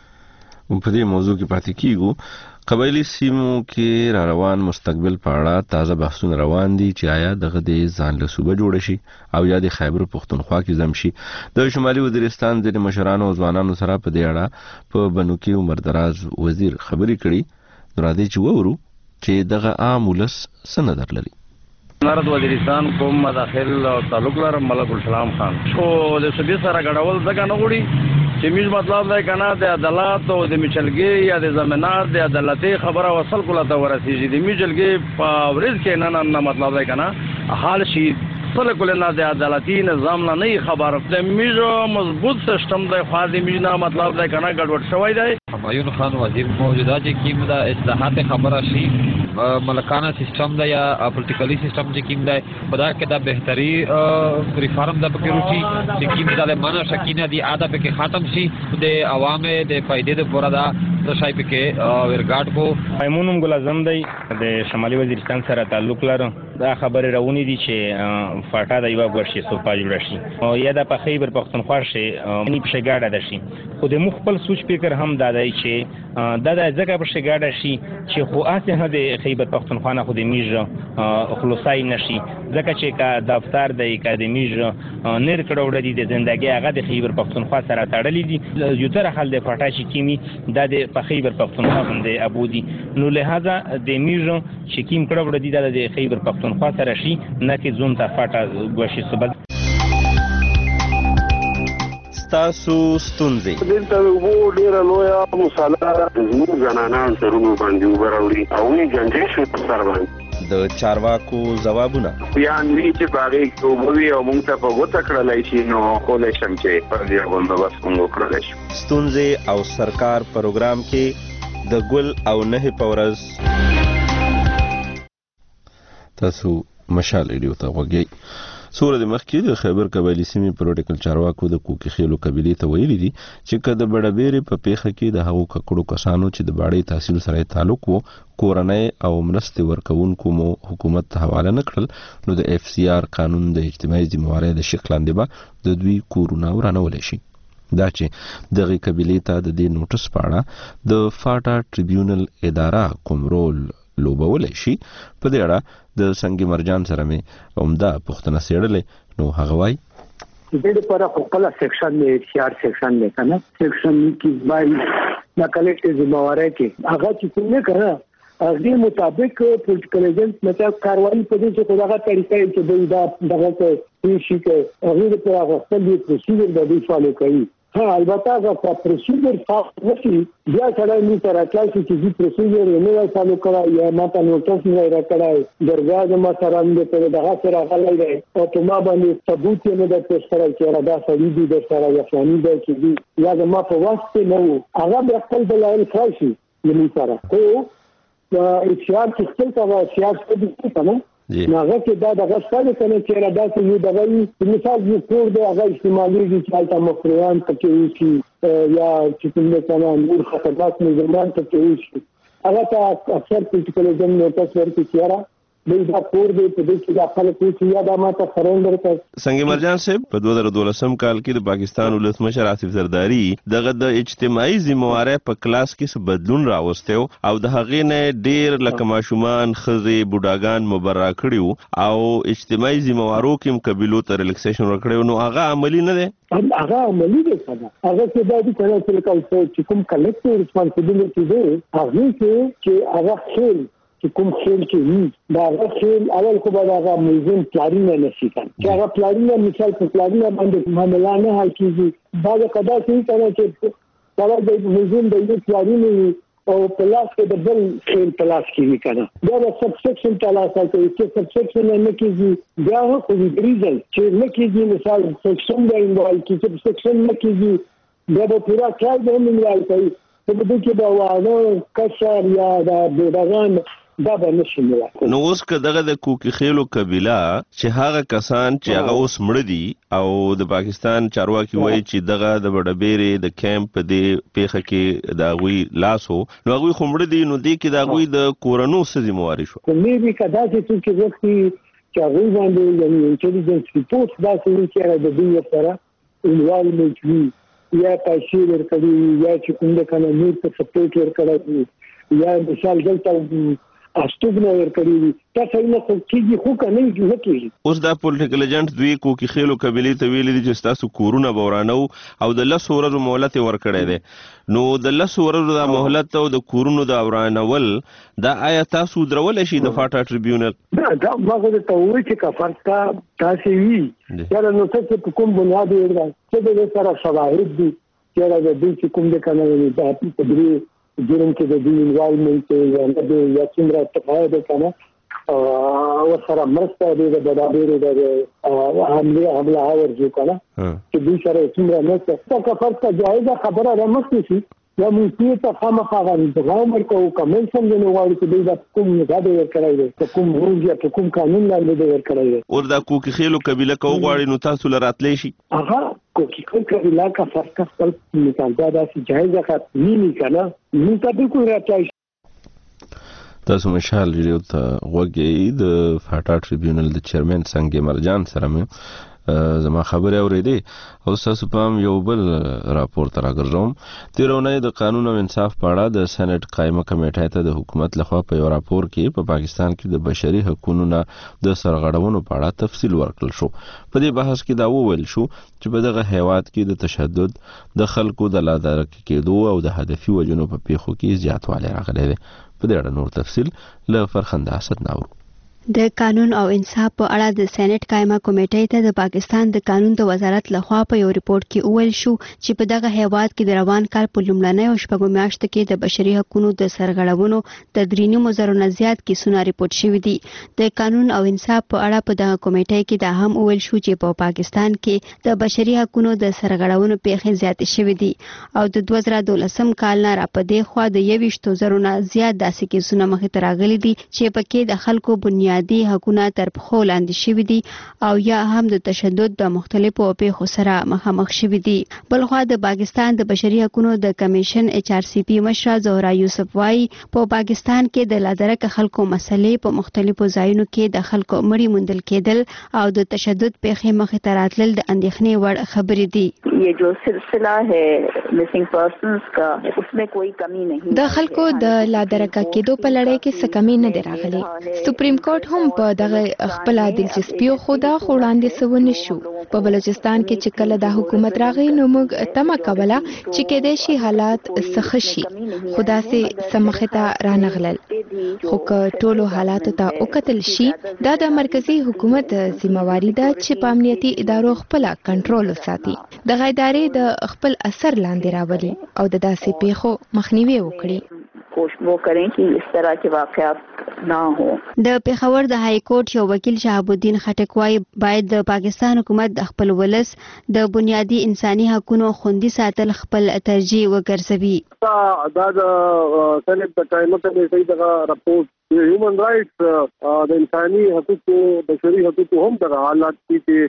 په دې موضوع کې پاتې کیږو قبایلی سیمو کې را روان مستقبل په اړه تازه بحثونه روان دي چې آیا دغه د ځان له صوبه جوړ شي او یا د خیبر پختونخوا کې زم شي. د شمالي وزیرستان د مشرانو او ځوانانو سره په دې اړه په بنو کې عمر دراز وزیر خبرې کړي راځي چې وورو چې دغه عام ولس څه نظر لري. نارد وزیرستان کوم مداخل او تعلق لرم ملک السلام خان خو د صوبې سره غړول ځکه نه غوړي چې میز مطلب دا کنه د عدالت او د میچلګي یا د ضمانت د عدالتي خبره وصل کوله ته ورسیږي د میچلګي په ورځ کې نه مطلب دا کنه حال شي سره کوله نه د عدالتي نظام نه خبر د میز مضبوط سیستم د خاص میز نه مطلب دا کنه ګډوډ شوی دی. همایون خان وزیر موجوده چې کیم د اصلاحات خبره شي ملکانه سیستم دا یا پولیټیکلی سیستم چې کیم دی خدا کې دا بهتري ریفارم د پکې روټي چې کیم د معنا شکینه دی اده پکې ختم شي د عوامه د فائدې د پورا دا شای پکې ورګاټ کو میمونم ګل اعظم دی د شمالي وزیرستان سره تعلق لرم دا خبره راونی دي چې فاټا د یو ورشي صوبه جوړ شي او یا د خیبر پختونخوا شي نی په شګاډه ده شي خو د مخبل سوچ فکر هم دادای چې دا د ځکه په شګاډه شي چې خو اسه نه د خیبر پختونخوا نه خو د میج خلاصای نشي ځکه چې کا دفتر د اکیډمیج نیر کړه د زندګي هغه د خیبر پختونخوا سره تړلې دي یو تر حال د فاټا شي کیمی د په خیبر پختونخوا باندې ابودي نو لہذا د میج چې کیم کړه د خیبر پختونخوا سره شي نه کې زون ته فاټا غوشي سبب تاسو ستونزې دلته وو ډیره لویه مصالحه د زموږ زنانان سرونو باندې وبراوړي او یې جنجې شو په سر باندې د چارواکو ځوابونه بیان وی چې باغې کوبوي او موږ ته په وته کړلای شي نو کولای شم چې پر دې باندې بس کوم وکړلای شي. ستونزې او سرکار پروګرام کې د ګل او نه پورز تاسو مشال ریډیو ته وګورئ. سوره د مخکې د خیبر قبایلی سیمې پولیټیکل چارواکو د کوکی خېلو قبیلې ته ویلي دي چې کله بډبېرې په پیخه کې د هغو ککړو کسانو چې د باړې تحصیل سره تعلق وو کورنۍ او مرستې ورکوونکو مو حکومت ته حواله نه کړل نو د اف سی آر قانون د اجتماعي ذمہوارۍ د شکل لاندې به د دوی کورونه ورانولی شي. دا چې دغه قبیلې ته د دې نوټس په اړه د فاټا ټریبیونل اداره کوم رول لوبولی شي په دې اړه د سنگ مرجان سره مې عمده پوښتنه څېړلې نو هغه وایي د دې پر خپل سیکشن دی سیار سیکشن دی کنه سیکشن کې باندې د کلیکټیو ذمہوارۍ کې هغه چې څنګه کړه هغه مطابق پولیټیکل ایجنټ مطلب کاروایی په دې چې دغه طریقې چې دغه څه شي کې هغه په هغه خپل پروسیجر د دې فالو کوي. ها البته دا پروسیجر تاسو نشي بیا سره موږ سره کلاسي چې دې پروسیجر یې نه فالو کړای یا ماته نوټس نه راکړای درګه د ما سره د دغه سره غلای دی او ته ما باندې ثبوت یې نه د تشکر چې دا سړي دي د سره یو ثاني دی چې یا ما په واسطه نه وو هغه د خپل دلایل خاصي یې سره خو اشاره چې څه تا اشاره څه دي کنه هغه چې دا دغه څه کنه چې را داسې یو دغه مثال یو کور دی هغه استعمالي چې حالت مخریان پکې وي یا چې څنګه کنه نور خطرناک نظام پکې وي هغه ته اکثر پولیټیکل ایجنټ نوټس ورکړي چې را دا کور دی په دې کې د خلکو چې یا د ماته سرندر کړ سنگ مرجان صاحب په 2012 کال کې د پاکستان ولسمشر آصف زرداری دغه د اجتماعي ذمہواری په کلاس کې څه بدلون راوستیو او د هغې نه ډیر لکه ماشومان ښځې بوډاګان مبرا کړیو او اجتماعي ذمہوارو کې قبیلو ته ریلیکسیشن ورکړیو نو هغه عملی نه دی هغه عملی دی هغه چې دا د کله چې کوم کلیکټیو ریسپانسیبিলিټي دی هغه چې هغه خیل چې کوم خیل کې وي دا هغه خیل اول خو به هغه موزیم پلانینګ نشي کړي چې هغه پلانینګ مثال په پلانینګ باندې معاملې نه حل کیږي دا کدا چې کنه چې دا د موزیم د یو پلانینګ او پلاس کې د بل خیل پلاس کې کنه دا د سب سیکشن تلاش کوي چې سب سیکشن نه کیږي دا خو د ریزن چې نه کیږي مثال سیکشن د انوال کې چې سیکشن نه کیږي دا به پورا ټرای د انوال کوي په دې کې دا وانه کشر یا د بوډاګان دا به نشي ملاتړ نو اوس که دغه د کوکی خیلو قبیله چې هغه کسان چې هغه اوس مړ دي او د پاکستان چارواکي وایي چې دغه د بډبېرې د کیمپ په دې پیښه کې د هغوی لاس و نو هغوی خو مړه دي نو دې کې د هغوی د کورنو څه ذمهواري شوه مې بي کدا چې څوک وختي چې هغوی باندې یعنی انټيليجنس ریپورټ داسې وي چې د دې سره انوالمنټ وي یا پیسې ورکړي یا چې کوم د قانوني په سپورټ ورکړي یا مثال دلته استوګنه ورکړي تاسو نه کېږي خو کنه کېږي اوس دا پولیټیکل ایجنټ دوی کوکی خیلو قبیلې ته ویلي دي چې تاسو کورونه بورانو او د 10 ورځو مهلت ورکړی دی نو د 10 ورځو د مهلت او د کورونو د ورانول دا آیا تاسو درول شي د فاټا ټریبیونل دا هغه د تووي چې کفارتا تاسو وی یا نو څه کوم بنیاد دی چې د سره شواهد دي چې دا د دې کوم د قانوني د تدریس جرم کې د دې انوالمنت یا د څومره تفاوت کنه او سره مرسته د بډابېرو د حمله ورجو کنه چې دوی سره څومره مرسته تا فرض جایزه خبره رامخته شي یا موږ ته خامخا غواړو مرکو کومل څنګه نو غواړو چې دا کوم غاډه ورکړای دی کوم روز یا کوم قانون لاندې ورکړای دی اور دا کوکی خیلو قبیله کو غواړي نو تاسو لراتلې شي هغه کوکی قبیله کا فرق خپل مثال دا چې جایزه خاطر نه کنه نو تاسو کو راځي تاسو مشال ریډیو ته وګورئ د فاټا ټریبیونل د چیرمن سنگ مرجان سره مې زما خبرې اورېدې او تاسو په یو بل راپور تر راګرځوم تیرونه د قانون او انصاف په اړه د سېنات قائمه کمیټې ته د حکومت لخوا په یو راپور کې په پاکستان کې د بشري حقوقو نه د سرغړونو په اړه تفصیل ورکړل شو په دې بحث کې دا وویل شو چې په دغه هیواد کې د تشدد د خلکو د لادرک کېدو او د هدفي وجنو په پیښو کې زیاتوالی راغلی دی په دې اړه نور تفصیل له فرخنده اسد ناورو د قانون او انصاف په اړه د سېنات قائمه کمیټې ته د پاکستان د قانون د وزارت لخوا په یو ریپورت کې وویل شو چې په دغه هیواد کې د روان کال په لومړنۍ او شپږمې میاشت کې د بشري حقوقو د سرغړونو د 3.0 نه زیات کیسونه ریپورت شوي دي د قانون او انصاف په اړه په دغه کمیټې کې دا هم وویل شو چې په پاکستان کې د بشري حقوقو د سرغړونو پیښې زیاتې شوي دي او د 2012 کال نه را پدې خوا د 21,000 نه زیات داسې کیسونه مخې ته راغلي دي چې پکې د خلکو بنیادي حقوقونه تر پخو لاندې شوي دي او یا هم د تشدد د مختلفو پیښو سره مخامخ شوي دي بلخوا د پاکستان د بشري حقوقو د کمیشن HRCP مشره زهرا یوسف وايي په پاکستان کې د لادرک خلکو مسلې په مختلفو ځایونو کې د خلکو مړی موندل کېدل او د تشدد پیښې مخې ته راتلل د اندېښنې وړ خبرې دي یہ جو سلسلہ ہے مسنگ پرسنز کا اس میں کوئی کمی نہیں د خلکو د لادرک کېدو په لړۍ کې څه کمی نه دی راغلی سپریم کورټ هم په دغه خپل دلچسپي خو دا وړاندې سونه شو په بلوچستان کې چې کله د حکومت راغی نو موږ تمه کوله چې کېدای شي حالات سخت شي خدا سي سمخته رانغلل خو ټولو حالاتو ته وکتل شي دا د مرکزی حکومت ذمہواری ده چې په امنیتي ادارو خپل کنټرول وساتي د غیدارې د خپل اثر لاندې راولي او د داسې پیښو مخنیوي وکړي کوشش وکړي چې اس طرح کے واقعات نه هو د پیښور د های کورټ یو وکیل شهاب الدین خټک وايي باید د پاکستان حکومت د خپل ولس د بنیادی انساني حقوقو خوندي ساتل خپل ترجیح وګرځوي دا د سېنات قائمه کمیټې دغه راپورټ هیومن رائټس د انساني حقوقو بشري حقوقو هم د حالات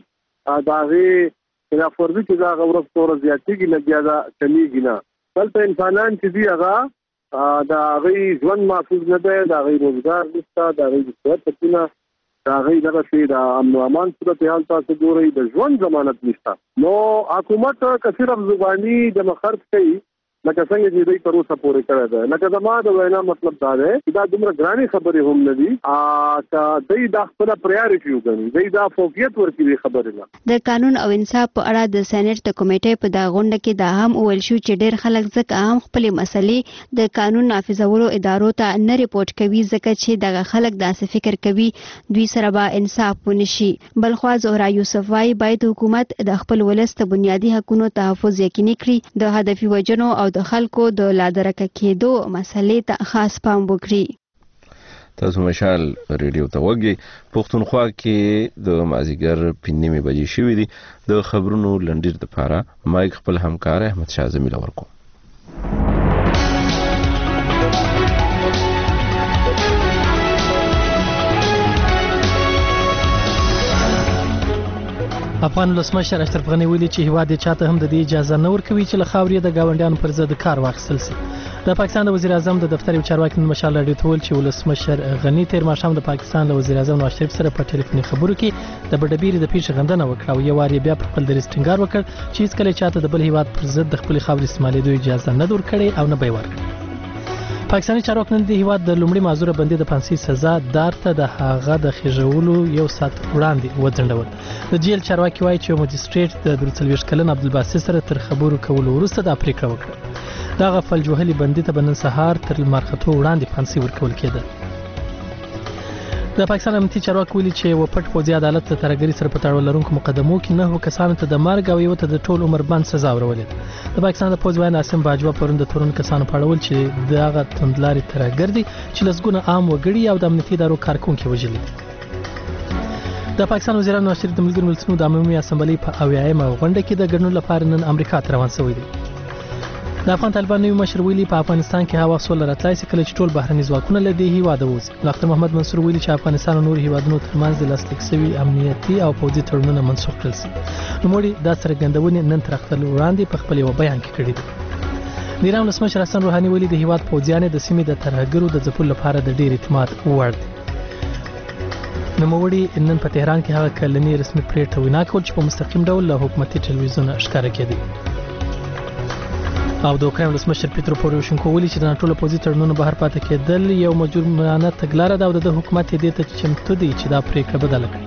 کې داغه خلافورزي چې دا غوړ تور زیاتېږي لګیا دا کمیږي نه بلته انسانان چې دی هغه دا غي ژوند محفوظ نه دی، دا غي روزګار نشته، دا غي څه دا غي دغه شی د امن او امان صورتحال تاسو ګورئ، د ژوند ضمانت نشته. نو حکومت که صرف زبانی د مخرج کوي لکه څنګه چې دوی تر اوسه پورې کړی دی، لکه زما د وینا مطلب دا دی چې دا دومره ګرانې خبرې هم نه دي که دوی دا خپله پریارټي وګڼي، دوی دا فوقیت ورکړي خبرې نه. د قانون او انصاف په اړه د سېنات د کمیټې په دا غونډه کې دا هم وویل شو چې ډېر خلک ځکه هم خپلې مسلې د قانون نافذولو ادارو ته نه ریپورټ کوي ځکه چې دغه خلک داسې فکر کوي دوی سره به انصاف ونشي. بلخوا زهرا یوسف وايي باید حکومت د خپل ولس ته بنیادي حقوقو تحفظ یقیني کړي، د هدفي وجنو او د خلکو د لادرکه کېدو مسلې ته خاص پام وکړي. تاسو مشال ریډیو ته وګورئ. پښتونخوا کې د مازیګر 5 بجې شوې دي. د خبرونو لنډیر لپاره مایک خپل همکار احمد شاه زميل ورکو. افغان ولسمشر اشرف غنی ویلي چې هیواد یې چاته هم د دې اجازه نه ورکوي چې له خاورې د گاونډیانو پر ضد کار واخیستل شي. د پاکستان د وزیر اعظم د دفتر یو چارواکي مشال راډیو ته ویل چې ولسمشر غنی تیر ماښام د پاکستان له وزیر اعظم نواز شریف سره په ټلیفوني خبرو کې د بډبیري د پیښې غندنه وکړه او یو وار بیا پر خپل دریځ ټینګار وکړ چې هیڅ کله چاته د بل هیواد پر ضد د خپل خاورې استعمالېدو اجازه نه ورکړي او نه به ورکړي. پاکستاني چارواکي نن د هیواد د لومړي معذوره بندي د پانسي سزا دار ته د هغه د خېژولو یو ساعت وړاندې وځنډول. د جیل چارواکي وایي چې مجستریټ د 43 کلن عبدالباسط سره تر خبرو کولو وروسته د پریکړه وکړه. دا غفل جوهلي بندي ته بنن سهار تر مارختو وړاندې پانسي ورکول کېده. د پاکستان امنیتي چارواکي ویلي چې و پټ پوځي عدالت د ترګری سره په تړاو لرونکو مقدمو کې 9 کسانو ته د مرګ او یو ته د ټول عمر بند سزا ورولې. د پاکستان د پوځ وایي ناسم باجوا پرون د تورن کسانو په اړه چې دغه توندلاري ترګر دي چې لسګونه عام وګړي او د امنیتي ادارو کارکونکو وژلي. د پاکستان وزیر نواز شریف د ملګرو ملتونو د عمومي اسمبلی په 80مه غونډه کې د ګډون لپاره نن امریکا ته روان شوی دی. د افغان طالبان نوی مشر ویلي په افغانستان کې هوا سوله راتلای شي کله چې ټول بهرني ځواکونه له دې هیواده وځي. ډاکټر محمد منصور ویلي چې افغانستان او نور هیوادونو ترمنځ د لاسلیک شوي امنیتي او پوځي تړونونه منسوخ کړل شي. نوموړي دا څرګندونې نن تر اختر وړاندې په خپل یو بیان کې کړې دي. د ایران ولسمشر حسن روحاني ویلي د هیواد پوځیان د سیمې د ترهګرو د ځپلو لپاره د ډېر اعتماد وړ دي. نوموړي نن په تهران کې هغه کلنی رسمي پریکړه وینا کول چې په مستقیم ډول له حکومتي ټلویزیون ښکاره کېدی. او د اوکراین ولسمشر پیترو پوروشنکو ویلي چې د ناټو له پوځي تړونونو بهر پاتې کېدل یو مجرمانه تګلاره ده او د حکومت یې دې ته چمتو دی چې دا پریکړه بدله کړي.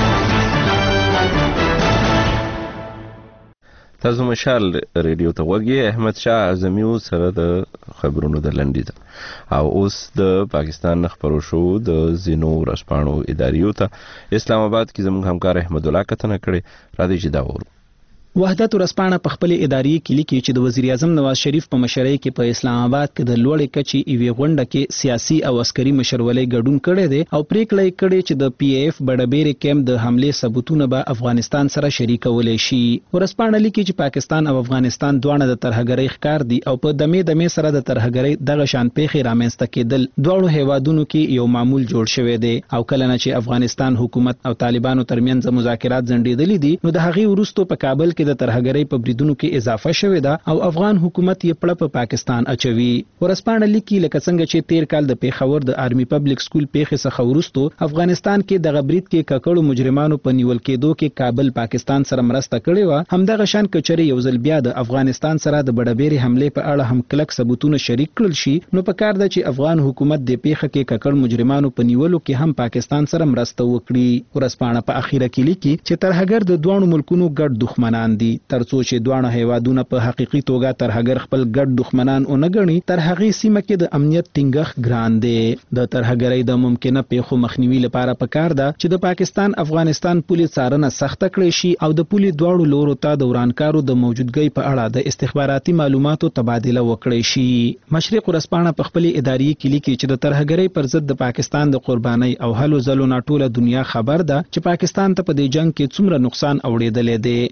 تاسو مشال ریډیو ته وګورئ. احمد شاه اعظمي سره د خبرونو د لنډیزه او اوس د پاکستان خبرو شو د زینو رسپانو اداریو ته اسلام آباد کې زموږ همکار احمد الله کتنه کړي. را دي چې دا ورو وحدت ورسپانه په خپل اداري کې لیکي چې د وزیر اعظم نواز شریف په مشرۍ کې په اسلام آباد کې د لوړې کچې ایوي غونډه کې سیاسي او عسکري مشرولۍ ګډون کړي دي او پریکړه یې کړې چې د پی ایف بډبېرې کیمپ د حمله ثبوتونه به افغانستان سره شریکول شي. ورسپانه لیکي چې پاکستان او افغانستان دواړه د ترهګرۍ ښکار دي او په دمه سره د ترهګرۍ دغه شان پیښې رامنځته کېدل دواړو هیوادونو کې یو معمول جوړ شوی دی او کله چې افغانستان حکومت او طالبانو ترمنځ مذاکرات ځنډېدلې دي نو د هغې وروسته په کابل کې د ترهګرۍ په بریدونو کې اضافه شوې ده او افغان حکومت یې پړه په پاکستان اچوي. ورسپانه لیکي لکه څنګه چې تیر کال د پیښور د آرمي پبلک سکول پیښې څخه وروسته افغانستان کې د غبرید کې ککړو مجرمانو په نیول کېدو کې کابل پاکستان سره مرسته کړې و. همدغه شان کچري یو ځل بیا د افغانستان سره د بډبېرې حمله په اړه هم کلک ثبوتونه شریک کړل شي نو په کار ده چې افغان حکومت د پیښه کې ککړ مجرمانو په نیولو کې هم پاکستان سره مرسته وکړي. ورسپانه په اخیره کې لیکي چې ترهګر د دوه ملکونو ګډ دښمنان دي ترڅو چې دوه هیوادونه په حقيقي توګه ترهګر خپل ګډ دښمنان او نه غني تر هغه سیمه کې د امنیت ټینګښت ګران دی. د ترهګرۍ د ممکنه پیښو مخنیوي لپاره پکار ده چې د پاکستان افغانستان پولیس څارنه سخته کړي شي او د پولیس دواړو لورو ته د ورانکارو د موجودګۍ په اړه د استخباراتي معلوماتو تبادله وکړي شي. مشرق ورسپانه په خپل اداري کې لیکي چې د ترهګرۍ پر ضد د پاکستان د قربانۍ او هلو ځلو ټوله دنیا خبر ده چې پاکستان ته په دې جنگ کې څومره نقصان اوریدلې دی. ورسپانه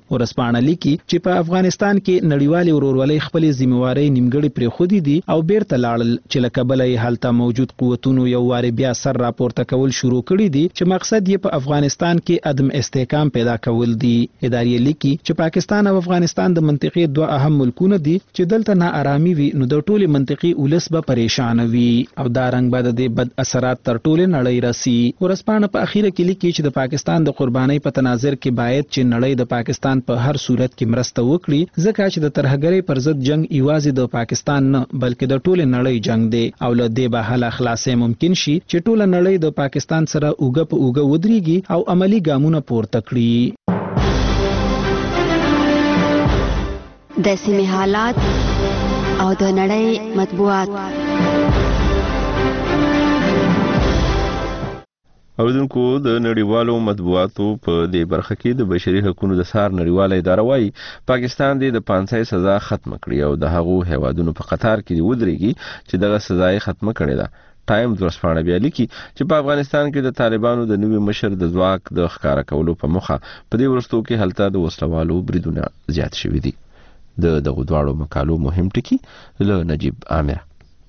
ورځپاڼه لیکي چې په افغانستان کې نړیوال ورورولۍ خپل ذمہواری نیمګړي پرې خودي دي او بیرته لاړل چې لکه بلې حالت موجود قوتونو یو واری بیا سر راپورته کول شروع کړي دي چې مقصد یې په افغانستان کې عدم استحکام پیدا کول دي. ادارې لیکي چې پاکستان او افغانستان د منطقې دوه اهم ملکونه دي چې دلته ناارامي وي نو د ټولي منطقي ولس به پریشان وي او دا رنګ به د بد اثرات تر ټولې نړۍ راسي. ورځپاڼه په اخیره کې لیکي چې د پاکستان د قربانۍ په تناظر کې باید چې نړۍ د پاکستان په هر صورت کې مرسته وکړي ځکه چې د ترهګرۍ پر ضد جنگ یوازې د پاکستان نه بلکې د ټولې نړۍ جنگ دی او له دې به حل خلاصې ممکن شي چې ټوله نړۍ د پاکستان سره اوګه په اوګه ودرېږي او عملی ګامونه پورته کړي. د سیمې حالات او د نړۍ مطبوعات. اوریدونکو د نړیوالو مطبوعاتو په دې برخه کې د بشري حقوقو د سار نړیواله اداره وايي پاکستان د پانسۍ سزا ختم کړې او د هغو هیوادونو په قطار کې ودرېږي چې دغه سزا یې ختم کړې ده. ټایمز ورځپاڼه بیا لیکي چې په افغانستان کې د طالبانو د نوي مشر د ځواک د ښکارا کولو په موخه په دې وروستو کې هلته د وسلوالو بریدونه زیات شوي دي. دغه دواړو مقالو مهم ټکي له نجیب عامر.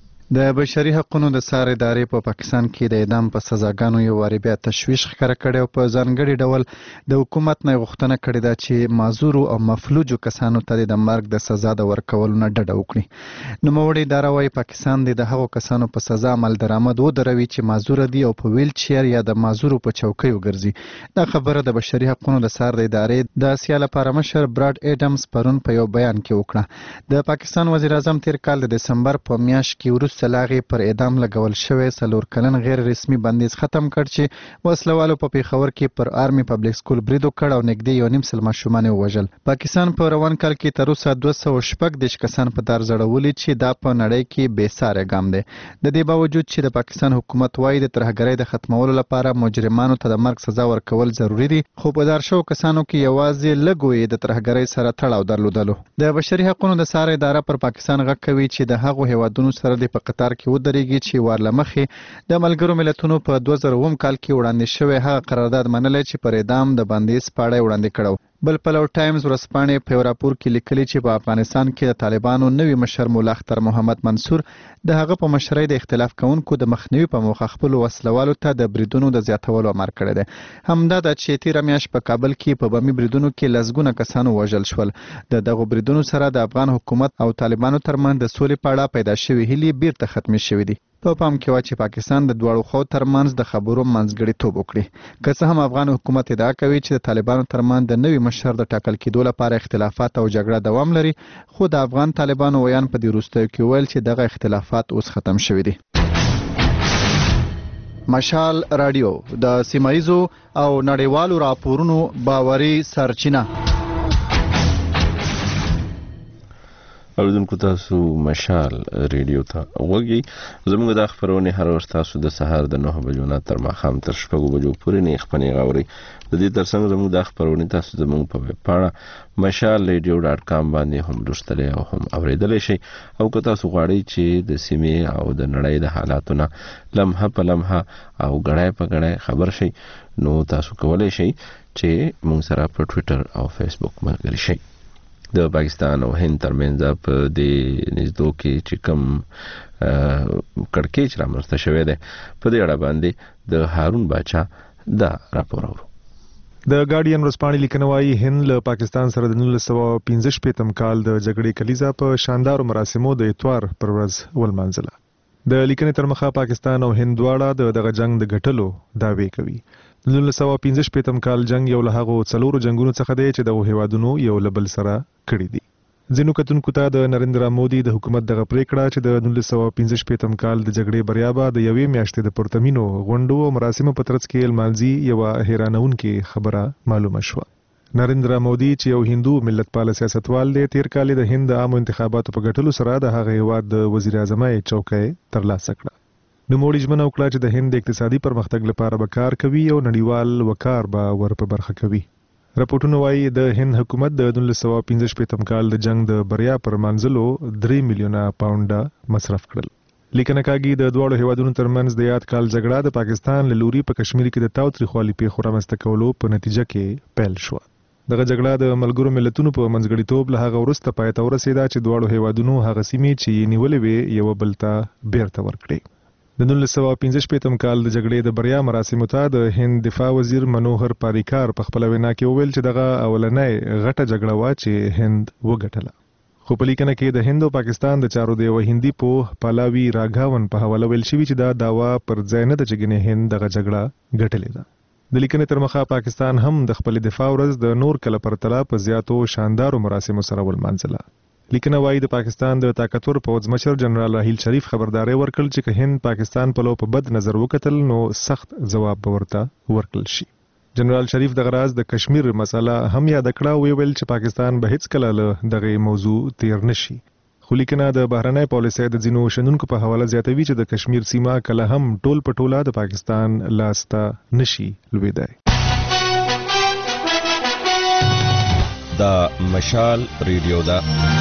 د بشري حقوقو د سار ادارې په پاکستان کې د اعدام په سزاګانو یو واری بیا تشویش ښکاره کړی او په ځانګړي ډول د حکومت نه غوښتنه کړې ده چې معذور او مفلوجو کسانو ته د مرګ د سزا د ورکولو نه ډډه وکړي. نوموړې اداره وايي پاکستان د هغو کسانو په سزا عمل درآمد ودروي چې معذور دي او په ویل چیر یا د معذورو په چوکۍ وګرځي. دا خبره د بشري حقوقو د سار د ادارې د اسیا لپاره مشر براد ایډمز پرون په یو بیان کې وکړه. د پاکستان وزیر اعظم تیر کال د دسمبر په میاشت کې وروسته لاغې پر اعدام لګول شوی 4 کلن غیر رسمي بندیز ختم کړ چې وسلوالو په پیښور کې پر آرمي پبلک سکول برید وکړ او نږدې 1.5 سل ماشومان وژل. پاکستان په روان کال کې تر اوسه 216 کسان په دار ځړولي چې دا په نړۍ کې بې ساري ګام دی. د دې باوجود چې د پاکستان حکومت وايي د ترهګرۍ د ختمولو لپاره مجرمانو ته د مرګ سزا ورکول ضروری دي خو په دار شو کسانو کې یوازې لګوي د ترهګرۍ سره تړاو درلودلو. د بشري حقوقو د سار اداره پر پاکستان غږ کوي چې د هغو هیوادونو سره د په قطار کې ودرېږي چې ورلمخې د ملګرو ملتونو په 2009 کال کې وړاندې شوی هغه قرارداد منلی چې پر اعدام د بندیز پاړی وړاندې کړو. بل پلو ټایمز ورځپاڼې په راپور کې لیکلي چې په افغانستان کې د طالبانو نوي مشر مولا اختر محمد منصور د هغه په مشرۍ د اختلاف کوونکو د مخنیوي په موخه خپل وسلوالو ته د بریدونو د زیاتولو امر کړی دی. همدا د چې تیر میاشت په کابل کې په بمي بریدونو کې لسګونه کسانو وژل شول. دغه بریدونو سره د افغان حکومت او طالبانو ترمنځ د سولې په اړه پیدا شوې هیلې بیرته ختمې شوې دي. په پام کې و چې پاکستان د دواړو خو ترمنځ د خبرو منځګړیتوب وکړي. که څه هم افغان حکومت ادعا کوي چې د طالبانو ترمنځ د نوي مشر د ټاکل کېدو لپاره اختلافات او جګړه دوام لري خو د افغان طالبانو ویان په دې وروستیو کې ویل چې دغه اختلافات اوس ختم شوي دي. مشال رادیو د سیمایزو او نړیوالو راپورونو باوري سرچینه. اوریدونکو تاسو مشال ریډیو ته وګورئ. زموږ د خبرونه هر وخت تاسو د سهار د 9 بجو نه تر ماښام تر 6 بجو پورې نه خپنې غوړي. د دې ترڅنګ زموږ د خبرونه تاسو زموږ په ویب پاڼه mashalradio.com باندې هم لوستلی او هم اوریدلی شئ. او که تاسو غواړئ چې د سیمې او د نړۍ د حالاتونه لمحه په لمحه او غړای په غړای خبر شئ نو تاسو کولی شئ چې موږ سره په ټوئیټر او فیسبوک ملګري شئ. د پاکستان او هند ترمنځ په دې نږدو کې چې کوم کړکېچ رامنځته شوی دی په دې اړه باندې د هارون باچا دا راپور اورو. د ګارډین ورځپاڼې لیکنه وايي هند له پاکستان سره د 1915 کال د جګړې کلیزه په شاندارو مراسمو د اتوار پر ورځ ولمانځله. د لیکنې تر مخه پاکستان او هند دواړه دغه جنگ د ګټلو دعوی کوي. د 1915 کال جنگ یو له هغو څلورو جنگونو څخه دی چې د هیوادونو یو له بل سره کړي دي. ځینو کتونکو ته د نریندرا مودي د حکومت دغه پریکړه چې د 1915 کال د جګړې بریا به د یوې میاشتې د پرتمینو غونډو او مراسمو په ترڅ کې لمانځي یوه حیرانونکې خبره معلومه شوه. نریندرا مودي چې یو هندو ملت پال سیاستوال دی تیر کال د هند عامو انتخاباتو په ګټلو سره د هغه هیواد د وزیر اعظم چوکۍ ترلاسه کړه. نوموړي ژمنه وکړه چې د هند د اقتصادي پرمختګ لپاره به کار کوي او نړیوال وقار به ور په برخه کوي. راپورټونه وايي د هند حکومت د 1915 کال د جنگ د بریا پر منځلو 3 میلیونه پاونډه مصرف کړل. لیکنه کاږي د دواړو هیوادونو ترمنځ د یاد کال جګړه د پاکستان له لوري په کشمیر کې د تاوتریخوالي پیښو رامنځته کولو په نتیجه کې پیل شوه. دغه جګړه د ملګرو ملتونو په منځګړیتوب له هغه وروسته پای ته ورسېده چې دواړو هیوادونو هغه سیمې چې نیولې وې یو بل ته بیرته ورکړې. د 1945 کال د جګړې د بریا مراسمو ته د هند دفاع وزیر منوهر پاریکار په خپل وینا کې وویل چې دغه اولنۍ غټه جګړه وه چې هند وګټله. خو په لیکنه کې د هند او پاکستان د چارو د یو هندي پوه پالاوي راګاون په حواله ویل شوي چې دا دعوا پر ځای نه ده چې ګنې هند دغه جګړه ګټلې ده. د لیکنې تر مخه پاکستان هم د خپل دفاع ورځ د نور کله پرتله په زیاتو شاندارو مراسمو سره ولمانځله. لیکنه وايي د پاکستان د طاقتور پوځ مشر جنرال راحیل شریف خبرداري ورکړل چې که هند پاکستان په لو په بد نظر وکتل نو سخت جواب به ورته ورکړل شي. جنرال شریف دغه راز د کشمیر مسله هم یاد کړه او ویل چې پاکستان به هیڅ کله له دغه موضوع تیر نشي. خو لیکنه د بهرنۍ پالیسۍ د ځینو شنونکو په حواله زیاتوي چې د کشمیر سیمه کله هم ټول پټوله د پاکستان لاسته نشي لویدای. دا مشال ریډیو دا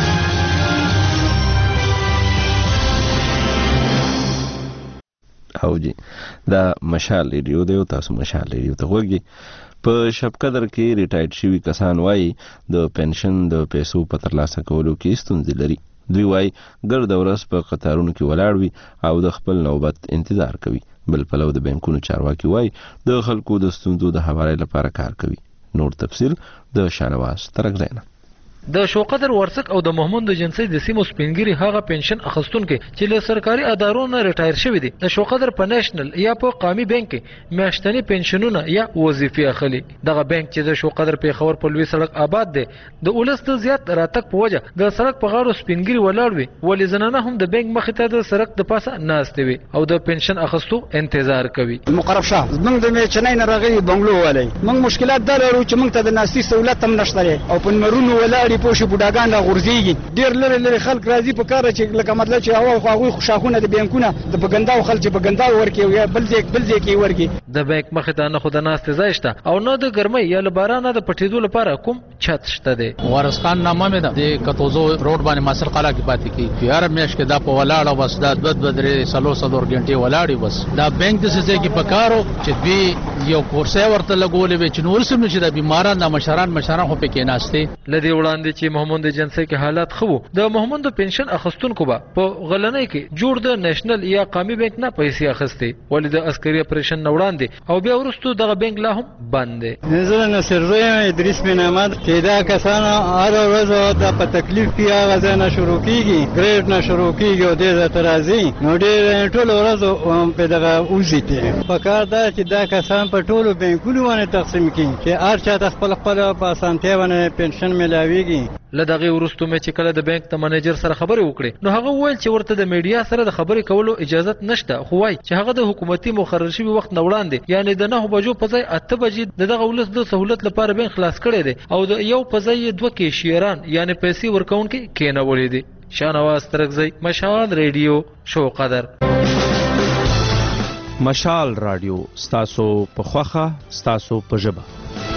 او جی دا مشال ریډیو دی او تاسو مشال ریډیو ته وګورئ. په شب قدر کې ریټایرډ شوي کسان وایي د پنشن د پیسو په ترلاسه کولو کې ستونزې لري. دوی وایي ګرد ورځ په قطارونو کې ولاړ وي او د خپل نوبت انتظار کوي. بل پلو د بانکونو چارواکي وایي د خلکو د ستونزو د هواري لپاره کار کوي. نور تفصیل د شانواز ترکزینا. د شوقدر ورڅک او د محمود د جنسي د سیمو سپینګری هغه پنشن اخستونکو چې له سرکاري ادارو نه ریټایر شوی دي د شوقدر په نېشنل یا په قومي بانک کې میاشتنی پنشنونه یا وظیفې اخلي. دغه بانک چې د شوقدر په خبر په لوی سړک آباد دی د ولست زیات راتګ په وجه د سړک په غاړو سپینګری ولاړ وي ولې زنانه هم د بانک مخ ته د سړک د پاسه ناست وي او د پنشن اخستو انتظار کوي. مقرب شاه موږ د میچنای نه راغلي بنگلو ولای موږ مشکلات درلو چې موږ ته د ناستي سہولت هم نشته او په مرونو ولاړ پوښي بډاګان لا غورځيږي. ډیر لري خلک راځي په کار چې لکه مطلب چې هغه خوشاخونه د بانکونه د بګنداو خلک چې بګنداو ورکي یا بل ځای کې ورکي. د بانک مخ ته نه خود ناست زایشته او نه د ګرمۍ یا لبارانه د پټېدو لپاره کوم چت شته دی. ورسخان نامه مې ده د کتوزو روډ باندې ماسر قلا کې پاتې کی یار مېش کې دا په ولاړه بس دا بدري سلو غنټې ولاړې بس دا بانک د څه کې پکارو چې دوی یو کورسه ورته لګولې وي چې نور سم نشي د بیماران د مشران خو پکې ناشته لدی وړاندې چې محمود جنسي کې حالات خو د محمود پنشن اخستونکو به په غلنۍ کې جوړ د نېشنل یا قومي بانک نه پیسې اخستې ولې د عسکري اپریشن نوړاندې او بیا ورستو دغه بانک لا هم بند دی. زه نصر روی ادریس بن احمد چې دا کسانه هر ورځ د په تکلیف کې هغه ځنه شروع کیږي ګریډ نه شروع کیږي او د ترازی نو ډېر ټول ورځ په دغه اوزیته په کار دا چې دا کسان په ټولو بانکونو باندې تقسیم کړي چې هر چا د خپل په اسانتیا باندې پنشن ملاويږي. لدغه ورستو مې چې کله د بانک د منیجر سره خبرې وکړې نو هغه وویل چې ورته د میډیا سره د خبرې کولو اجازه نشته خو وايي چې هغه د حکومتي مقرر شوی وخت نه وړاندې یعنی د 9 بجو په ځای 8 بجې دغه ولس د سہولت لپاره بانک خلاص کړی دی او د یو په ځای 2 کیشیران یعنی پیسې ورکونکي کېنولې دي. شانواز ترکزی مشال ریډیو شوقدر. مشال رادیو ستاسو په خوخه ستاسو په ژبه.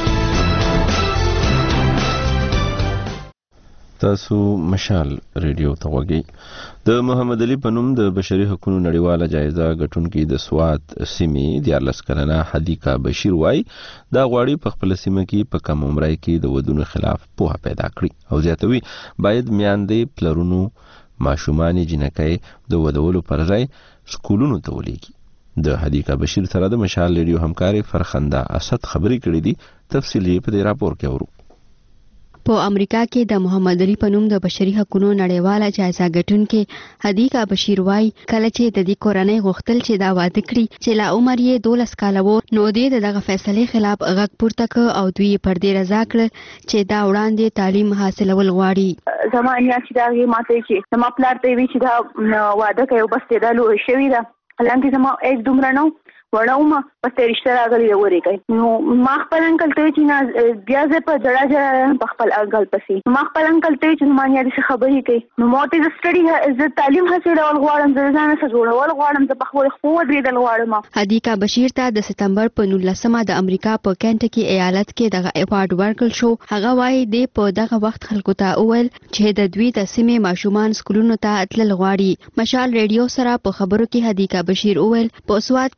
تاسو مشال ریډیو ته وګورئ. د محمد علي په نوم د بشري حقوقو نړیواله جایزه ګټونکي د سوات سیمې 14 کلنه حدیقه بشیر وای دا غواړي په خپل سیمه کې په کم عمرۍ کې د ودونو خلاف پوهه پیدا کړي او زیاتوي باید میاندې پلرونو ماشومان جنکۍ د ودولو پر ځای سکولونو ته ولېږي. د حدیقه بشیر سره د مشال ریډیو همکاري فرخنده اسد خبرې کړې دي. تفصیلی په دې راپور کې اورو. په امریکا کې د محمد علي په نوم د بشري حقوقو نړیواله جایزه ګټونکې حدیقه بشیر وای کله چې د دې کورنۍ غوښتل چې دا واده کړي چې لا عمر یې 12 کاله وو نو دغه فیصلې خلاف غږ پورته کړ او دوی پر دې رضا کړ چې دا وړاندې تعلیم حاصلول غواړي. زمانیا چې دا یې ماته چې زما پلار ته وی چې دا واده کوي بس ته دا لوي شوی دا حالانکه زما ایج دومره نو وړاومه پس ته رشتہ راغلی وری کوي نو ما خپل انکل ته چې نه بیا زه په جړه په خپل انکل پسې ما خپل انکل ته چې مانیا دې خبرې کوي نو موټ از سټډي از تعلیم حاصلول غواړم زه ځان سره جوړول غواړم زه په خپل خو درېدل غواړم. حدیقه بشیر ته د سپتمبر په 19 د امریکا په کینټکی ایالت کې دغه ایوارډ ورکړل شو. هغه وایي د په دغه وخت خلکو ته اول چې د دوی د سیمې ماشومان سکولونو ته تلل غواړي. مشال ریډیو سره په خبرو کې حدیقه بشیر اول په سواد کې زیاته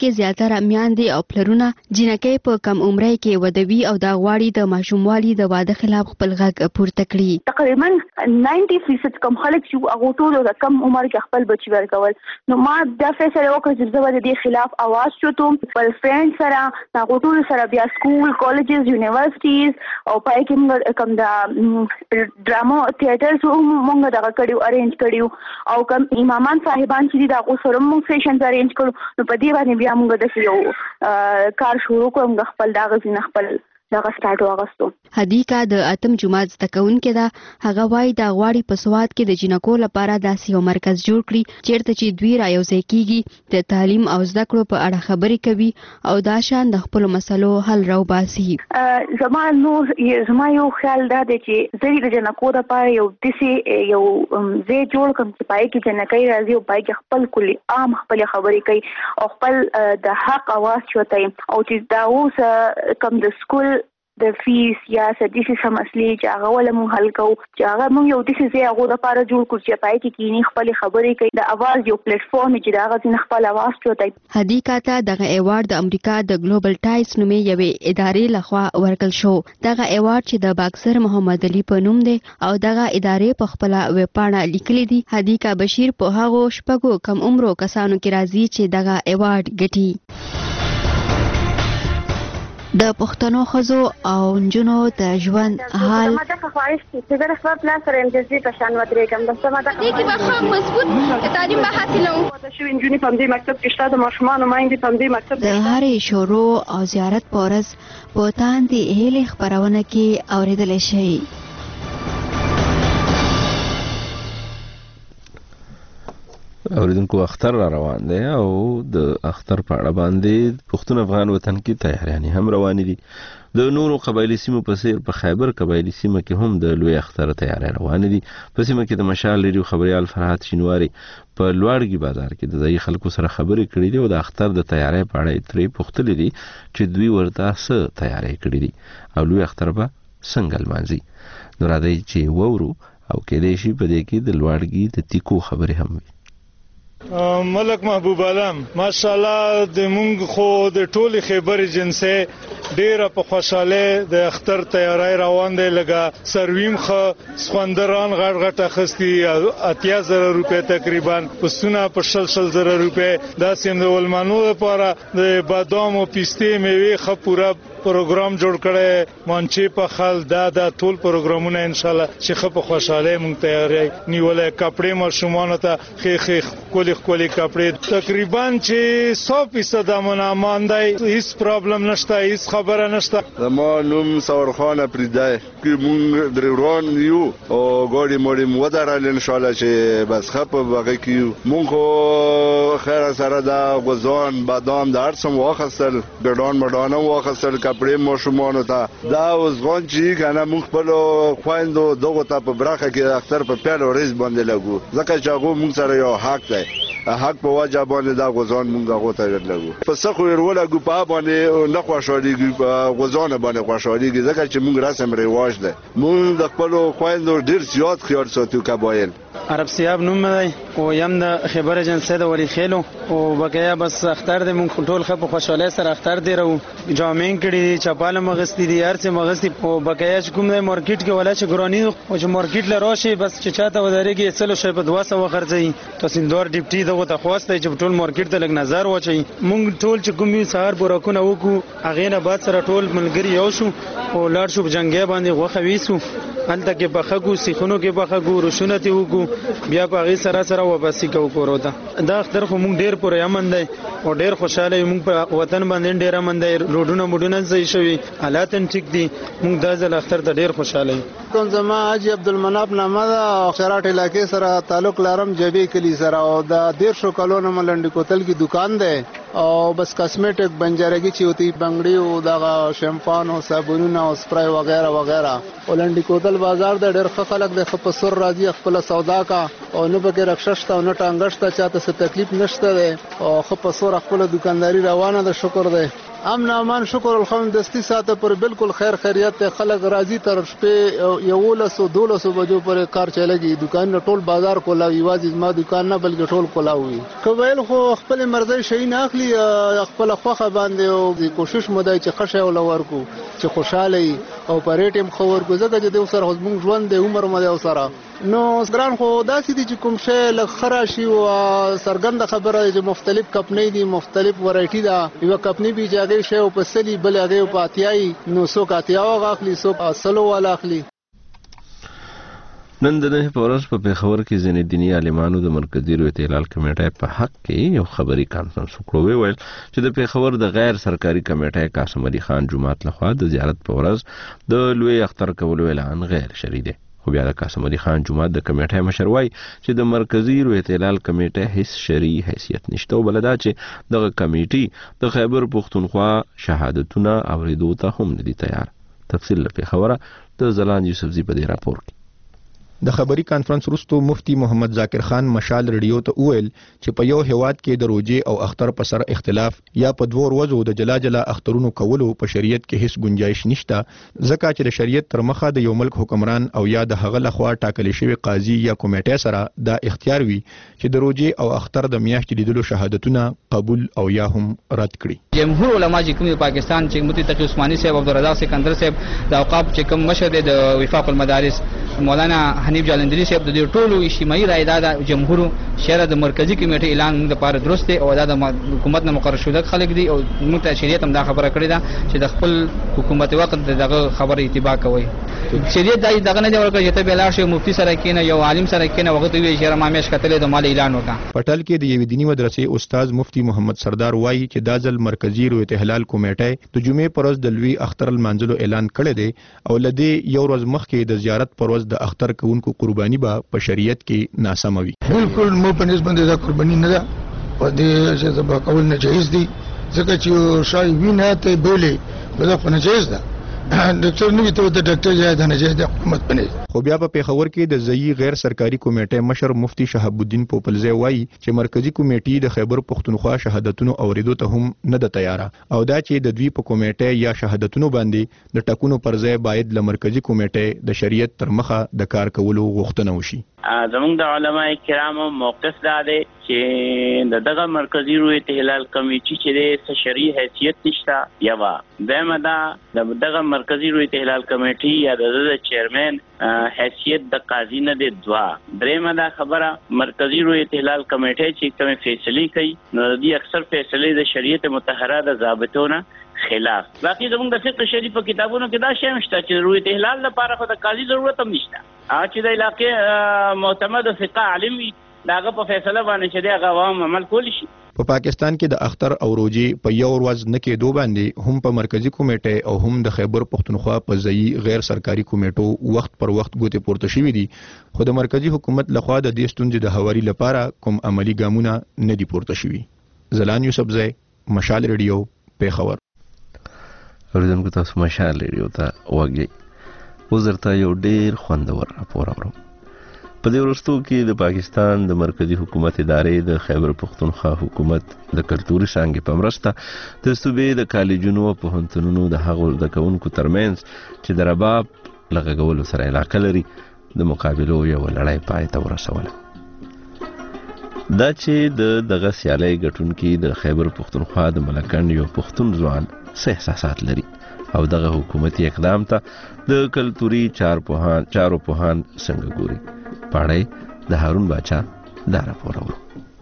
زیاتره میاندې او پلرونه جنکۍ په کم عمرۍ کې ودوي او دا غواړي د ماشوموالي د واده خلاف خپل غږ پورته کړي. تقریبا 90% کم خلک چې هغه ټول د کم عمر کې خپل بچي ورکول. نو ما دا فیصله وکړه چې زه د دې خلاف आवाज چوتم خپل فرند سره هغه ټول سره بیا سکول کالجز یونیورسيټیز او پای کې کم دا ډراما تیاترز موږ دغه کړیو ارینج کړیو او کم امامان صاحبان چې دا اوسره موږ سیشن ارینج کړو نو په دې باندې بیا موږ د یو کار شروع کوم خپل دا غزنه خپل دغه سٹارټ واغستو. حدیقه د اتم جماعت زده کوونکې ده. هغه وایي دا غواړي په سواد کې د جنکو لپاره داسې یو مرکز جوړ کړي چیرته چې دوی را یوځای کیږي د تعلیم او زده کړو په اړه خبرې کوي او دا شان د خپل مسلو حل راوباسي. زما یو خیال دا دی چې زه د جنکو لپاره یو داسې یو ځای جوړ کړم چې پای کې جنکۍ راځي او پای کې خپل کلی عام خپل خبرې کوي او خپل د حق आवाज چوتای او چې دا اوس کم د سکول د فیس یا سديسي سم اصلي چې هغه ول مو حل کو چې هغه مو یو د څه هغه د لپاره جوړ کړ چې پای کې کینی خپل خبرې کوي د اواز یو پلیټ فارم چې دا غوښنه خپل اواز چوتای. حدیقه ته دغه ایوارډ د امریکا د ګلوبل ټایز نومي یوې ادارې لخوا ورکړل شو. دغه ایوارډ چې د باکسر محمد علي په نوم دی او دغه ادارې په خپل ویب پاڼه لیکلي دي. حدیقه بشیر په هغه شپږو کم عمرو کسانو کې راځي چې دغه ایوارډ ګټي. د پښتنو ښځو او نجونو د ژوند حال ما ته خواهش چې د خپل پلان سره امتیازي په شان ودرېږم د سم د دې کې به مضبوط تعلیم به حاصلوم. د شو انجونی په دې مکتب کې شته د ماشومان مایندې په دې مکتب د هرې شروع او زیارت پورز په تاندې هلي خبرونه کې اوریدل شي. اوریدونکو اختر را روان دی او د اختر په اړه باندې پښتون افغان وطن کې تیاریانې هم روان دي. د نورو قبایلی سیمو په څیر په خیبر قبایلی سیمه کې هم د لوی اختر تیاری روان دي. په سیمه کې د مشال ریډیو خبريال فرحات شینواری په لوړګي بازار کې د ځای خلکو سره خبرې کړې دي او د اختر د تیاری په اړه ترې پوښتلې دي چې دوی ورته څه تیاری کړې دي او لوی اختر به څنګه لمانځي. نو راځي چې وورو او کې دې شي په دې کې د لوړګي د تیکو خبرې هم وي. ملک محبوب علم ماشاءالله د مونږ خو د ټولي خیبر جنسه ډیره په خوشاله د اختر تیاری روان دی. لګه سرویم خو سخوندران غړ غټه خستی 80,000 روپے تقریبا پسونه په 60,000 روپے دا سیم د ولمانو لپاره د بادام او پیستې میوه خو پورا پروګرام جوړ کړي مانچې په خل دا ټول پروګرامونه ان شاء الله چې خو په خوشاله مونږ تیاری نیولې. کپڑے ماشومان ته خې کولی کپڑے تقریبا چې 100% امن امان دی. هیڅ پرابلم نشته هیڅ خبره نشته. زما نوم سورخان پریدای کې مونږ درون یو او ګوډي موډي مو درال ان شاء الله چې بس خپ وغه کیو مونږ خیر سره دا غوزان بادام د ارسم واخستل ګډون مډانه واخستل کپڑے ماشومان ته دا وزغون چې کنه مونږ په خويندو دغه ته په برخه کې اختر په پیل ورځ باندې لګو ځکه چې هغه مونږ سره یو حق دی. حق په واجب باندې دا غوزان مونږه غوته لګو په څخه ورول ګپا باندې نه خوشاليږي په غوزان باندې خوشاليږي ځکه چې مونږ رسم رواج ده. مونږ د خپل خويندو ډیر زیات خیال ساتو قبایل. عرب سیاب نوم دی او یم د خیبر جنسه د ولی خېلو او بقیا بس اختر د مونږ ټول خپ خوشاله سره اختر دی رو جامین کړي چپاله مغستی دي هر څه مغستی او بقیا چې کوم د مارکیټ کې ولا چې ګرانی او چې مارکیټ لراشه بس چې چاته ودرېږي څلو شی په 200 خرڅي تحصیلدار ډیپټي دغه ته خواسته چې ټول مارکیټ ته لګ نظر واچي. مونږ ټول چې کوم سهار بورکونه وکړو هغه نه بعد سره ټول ملګری یو شو او لاړ شو جنگي باندې غوخه ویسو انته کې بخګو سیخونو کې بخګو رسونه تی وکړو بیا په غي سره وباسي کو کورو ته دا اختر خو مونږ ډیر پورې امن دی او ډیر خوشاله یو مونږ په وطن باندې ډیر امن دی. روډونه مډونه ځای شوی حالات ټیک دي مونږ د ځل اختر ته ډیر خوشاله یو. کوم زما حاجی عبدالمناب نامه دا شراټ علاقې سره تعلق لرم جبی کلی سره او د 150 کلونو ملنډي کوتل کی دکان ده او بس کاسمیټک بنجارګي چې وتی بنگړي او دغه شیمپان او صابونونه او سپرای وغیرہ وغیرہ ولندي کوتل بازار د ډېر خلک د خپل سر راځي خپل سودا کا او نو به رخصشت او نه ټانګشت چاته څه تکلیف نشته ده او خپل سر خپل دکانداری روانه ده. شکر ده امن امان شکر الحمد دستی ساته پر بالکل خیر خیریت خلک راضی تر شپې 11-12 بجو پر کار چلےږي دکان ټول بازار کولا یوازې ما دکان نه بلکې ټول کولا وي کویل خو خپل مرزي شي نه اخلي خپل خوخه باندې او کوشش مدای چې خشه ول ورکو چې خوشاله او پریټم خبر کو زګه چې د سر حزبون ژوند د عمر مده سره نو ګران خو داسې دي چې کوم شی لخراشي او سرګند خبره چې مختلف کمپنۍ دي مختلف ورایټي دا یو کمپنۍ به جاګي شی او پسلی بل هغه په اتیای نو سو کاتیاو غاخلی سو اصلو والا اخلي نن د نه پورس په پیښور کې ځینې دینی عالمانو د مرکزي رویت اعلان کمیټې په حق کې یو خبري کانفرنس وکړو ویل چې د پیښور د غیر سرکاري کمیټې قاسم علي خان جمعات لخوا د زیارت په ورځ د لوی اختر کولو اعلان غیر شرعي دی خو بیا د قاسم علي خان جمعات د کمیټې مشر وایي چې د مرکزي رویت اعلان کمیټې هیڅ شرعي حیثیت نشته او بلدا چې دغه کمیټې د خیبر پښتونخوا شهادتونه اوریدو ته هم ندي تیار تفصیل په خبره د زلان یوسفزي په دې راپور کې د خبري کانفرنس وروسته مفتي محمد ذاکر خان مشال ریډیو ته وویل چې په یو هیواد کې د روزې او اختر په سر اختلاف یا په دوه ورځو د جلا اخترونو کولو په شریعت کې هیڅ گنجائش نشته ځکه چې د شریعت تر مخه د یو ملک حکمران او یا د هغه لخوا ټاکل شوی قاضي یا کمیټه سره دا اختیار وي چې د روزې او اختر د میاشتې لیدلو شهادتونه قبول او یا هم رد کړي جمهور علما چې کوم پاکستان چې مفتي تقی عثماني صاحب عبدالرزاق سکندر صاحب د اوقاف چې کوم مشر د وفاق المدارس مولانا حنیف جالندری صاحب د ټولو اجتماعي رائے د جمهور شهر د مرکزی کمیټې اعلان موږ لپاره درست دی او د حکومت نه مقرر شوی خلک دي او موږ ته شریعت هم دا خبره کړې ده چې د خپل حکومت وخت دغه خبره اتباع کوي شریعت دغه نه دی ورکړي چې ته بلا شي مفتي سره کېنه یو عالم سره کېنه وخت وی چې ما مېش کتلې د مال اعلان وکړه پټل کې د یوې دینی مدرسې استاد مفتي محمد سردار وایي چې دا ځل مرکزی رویت هلال کمیټه د جمعې پر ورځ د لوی اختر المنزلو اعلان کړی دی او لدی یو ورځ مخکې د زیارت پر ورځ د اختر کوونکو قرباني به په شریعت کې ناسمه وي بالکل مو په نسبت د قرباني نه ده په دې چې ذبح کول ناجایز دي ځکه چې شای وینه ته بولې بل په ناجایز ده ډاکټر نو ته د ډاکټر ځای د ناجایز د حکومت پنه خو بیا په پیښور کې د ځئی غیر سرکاري کمیټې مشر مفتی شهاب الدین پوپلزی وایي چې مرکزی کمیټې د خیبر پښتونخوا شهادتونو اوریدو ته هم نه ده تیاره او دا چې د دوی په کمیټې یا شهادتونو باندې د ټاکونو پر ځای باید له مرکزی کمیټې د شریعت تر مخه د کار کولو غوښتنه وشي زموږ د علماء کرامو موقف دا دی چې دغه مرکزی رویت هلال کمیټې چې د شرعي حیثیت نشته یوا دمه دا دغه مرکزی رویت هلال کمیټې یا د چیرمن حیثیت د قاضي نه دی دوا درېمه دا خبره مرکزی رویت هلال کمیټې چې کوم فیصله کوي نو د اکثر فیصله د شریعت مطهره د ضابطونو خلاف باقي زموږ د فقه شریف کتابونو کې دا شی مشته چې رویت هلال لپاره خو د قاضي ضرورت هم نشته چې د علاقې معتمد فقه عالم داغه په فیصله باندې چې د عوام عمل کولی شي په پاکستان کې د اختر او روزې په یو ورځ نه کې دوه باندې هم په مرکزی کمیټه او هم د خیبر پښتونخوا په ځای غیر سرکاري کمیټو وخت پر وخت ګوتې پورته شوې دي خو د مرکزی حکومت لخوا د دې ستونزې د هواري لپاره کوم عملی ګامونه نه دي پورته شوي زلان یوسفزی مشال ریډیو پیښور اوریدونکو تاسو مشال ریډیو ته وګورئ وزرته یو ډیر خوندور راپور اورم په دې ورستو کې د پاکستان د مرکزی حکومت ادارې د خیبر پښتونخوا حکومت د کلتوري څانګې په مرسته د صوبې د کالجونو او پوهنتونونو د هغو زده کوونکو ترمنځ چې د رباب لغږولو سره علاقه لري د مقابلو یو لړۍ پای ته ورسوله دا چې دغه سیالۍ ګټونکي د خیبر پښتونخوا د ملکند یو پښتون ځوان څه احساسات لري او دغه حکومتي اقدام ته د کلتوري چارو پوهان څنګه ګوري پاړی د هارون باچا دا راپور اورو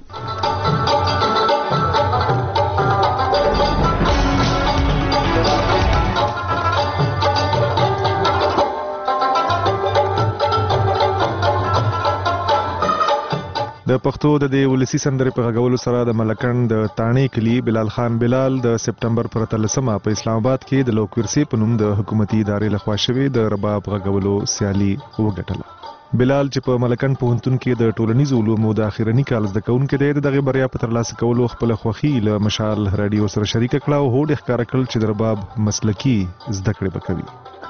د پښتو د دې ولسی سندرې په غږولو سره د ملکند د تانې کلی بلال خان بلال د سپټمبر پر 13 په اسلام آباد کې د لوکورسي په نوم د حکومتي ادارې لخوا شوی د رباب غږولو سیالي وګټله بلال چې په ملکند پوهنتون کې د ټولنیزو علومو د اخیرنی کال زده کوونکی دی دغه بریا په ترلاسه کولو خپل خوښي له مشال رادیو سره شریک کړه او هوډ ښکار کړل چې د رباب مسلکی زده کړې وکړي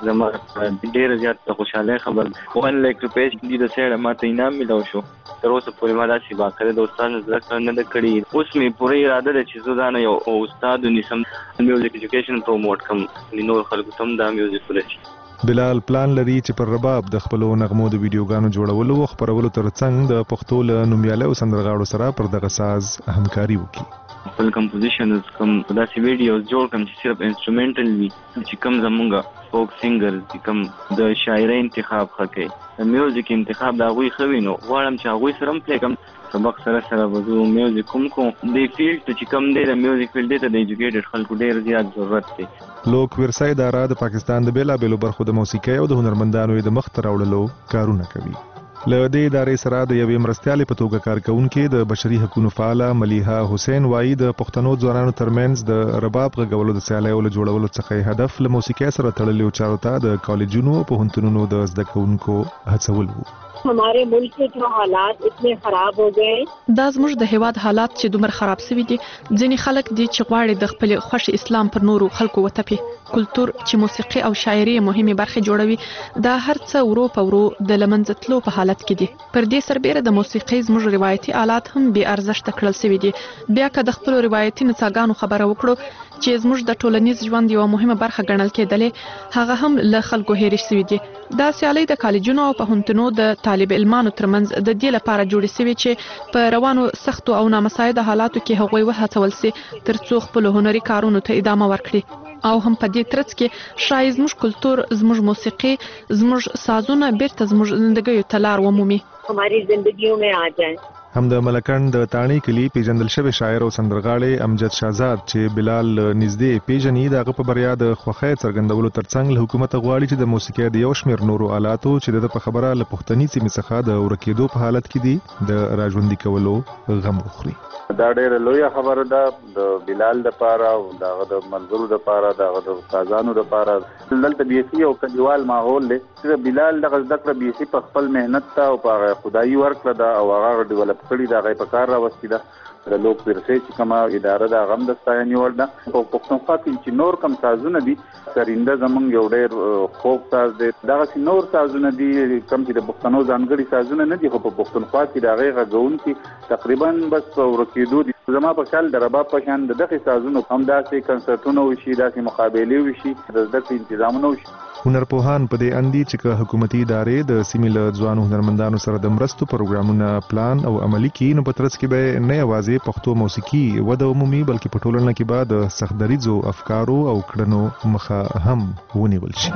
زما ډیر زیات خوشاله خبر 1 لک روپیس دې د سره ماته انعام ملو شو تر اوسه پورې ما دا چې باکره د استاد زړه نه د کړی اوس می پوره اراده ده چې زه دا نه یو استاد نسم میوزیک ایجوکیشن پروموټ کوم نور خلکو ته دا میوزیک ولري بلال پلان لري چې پر رباب د خپل نغمو د ویډیوګانو جوړولو او خبرولو ترڅنګ د پښتو له نومیاله او سندرغاړو سره پر دغه ساز همکاري وکړي خپل کمپوزیشنز کوم داسې ویډیوز جوړ کوم چې صرف انسټرومنټل وي چې کوم زمونږ فوک سینګر چې کوم د شاعرۍ انتخاب خکې د میوزیک انتخاب دا غوي خوي نو غواړم چې هغه سره هم پلی کوم سبق سره وځو میوزیک کوم د فیلډ چې کوم دی د میوزیک فیلډ ته د ایجوکیټډ خلکو ډیر زیات ضرورت دی لوک ورسای اداره د پاکستان د بیلابېلو برخو د موسیقۍ او د هنرمندانو د مخ ته راوړلو کارونه کوي له دې ادارې سره د یوې مرستیالې په توګه کارکونکي د بشري حقوقو فعاله ملیحه حسین وایي د پښتنو ځوانانو ترمنځ د رباب غږولو د سیالیو له جوړولو څخه هدف له موسیقۍ سره تړلو چارو ته د کالجونو او پوهنتونونو د زده کوونکو هڅول وو हमारे मुल्क के जो हालात इतने खराब हो गए دا زموږ د هیواد حالات چې دومره خراب شوي دي ځینې خلک دي چې غواړي د خپل خوښ اسلام پر نورو خلکو وتپي کلتور چې موسیقي او شاعري مهمه برخه جوړوي دا هر څه ورو په ورو د لمنځه تلو په حالت کې دي پر دې سربېره د موسیقي زموږ روایتي آلات هم بې ارزښت کړل شوي دي بیا که د خپل روایتي نڅاګانو خبره وکړو چې زموږ د ټولنیز ژوند یو مهمه برخه ګڼل کېدلې هغه هم له خلکو هېرې شوي دي دا سیالۍ د کالجونو او پوهنتونونو د طالب علمانو ترمنځ د دې لپاره جوړې شوې چې په روانو سختو او نامساعده حالاتو کې هغوی وهڅول شي ترڅو خپل هنري کارونو ته ادامه ورکړي او هم په دې ترڅ کې شاید زموږ کلتور زموږ موسیقي زموږ سازونه بیرته زموږ ژوندګیو ته لار ومومي हमारी जिंदगियों में आ जाएं هم د ملکند د تانی کلی پیژندل شوی شاعر او سندرغاړی امجد شاهزاد چې بلال نږدې پیژني دغه په بریا د خوخه څرګندولو ترڅنګ له حکومت غواړي چې د موسیقۍ د یو شمېر نورو آلاتو چې د په خبره له پښتني سیمې څخه د ورکېدو په حالت کې دي د راژوندي کولو غم وخوري دا ډېر لوی خبره ده د بلال لپاره او دغه د منظور لپاره دغه د استادانو لپاره دلته بیسي او کلیوال ماحول له چې بلال دغه ذکر بیسي په خپل مهنت ته او په خدایي ورکړه دا او هغه ډیولپ کړی دا غي په کار راوستي ده د لوک ورسې چې کومه اداره د غم د ستاینې ور ده او پښتونخوا کې چې نور کم سازونه دي سرینده زمونږ یو ډېر خوب ساز دی دغه نور سازونه دي کم چې د پښتنو ځانګړي سازونه نه دي خو په پښتونخوا کې د هغې غږونکي تقریبا بس په ورکېدو دي زما په خیال د رباب په شان د دغې سازونو همداسې کنسرټونه وشي داسې مقابلې وشي د زده کړې انتظامونه وشي هنرپوهان په دې اندي چې حکومتي ادارې د سیمې له ځوانو هنرمندانو سره د مرستو پروګرامونه پلان او عملي کړي نو په ترڅ کې به نه یوازې پښتو موسیقي وده عمومي بلکې په ټولنه کې به د سختدریزو افکارو او کړنو مخه هم ونیول شي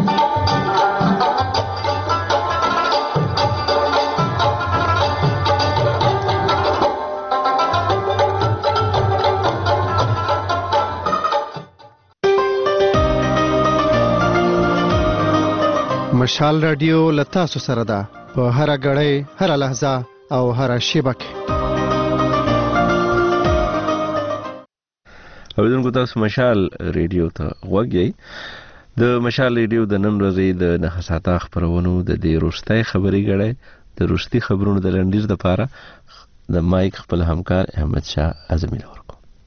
مشال رادیو لتاسو سره ده په هر غړې هر لحظه او هر شیبه کې اوریدونکو تاسو مشال ریډیو ته غوږی د مشال ریډیو د نن ورځې د نهساته خبرونو د دې روستۍ خبري غړې د روستي خبرونو د لنډیز لپاره د مایک خپل همکار احمد شاه اعظمي لور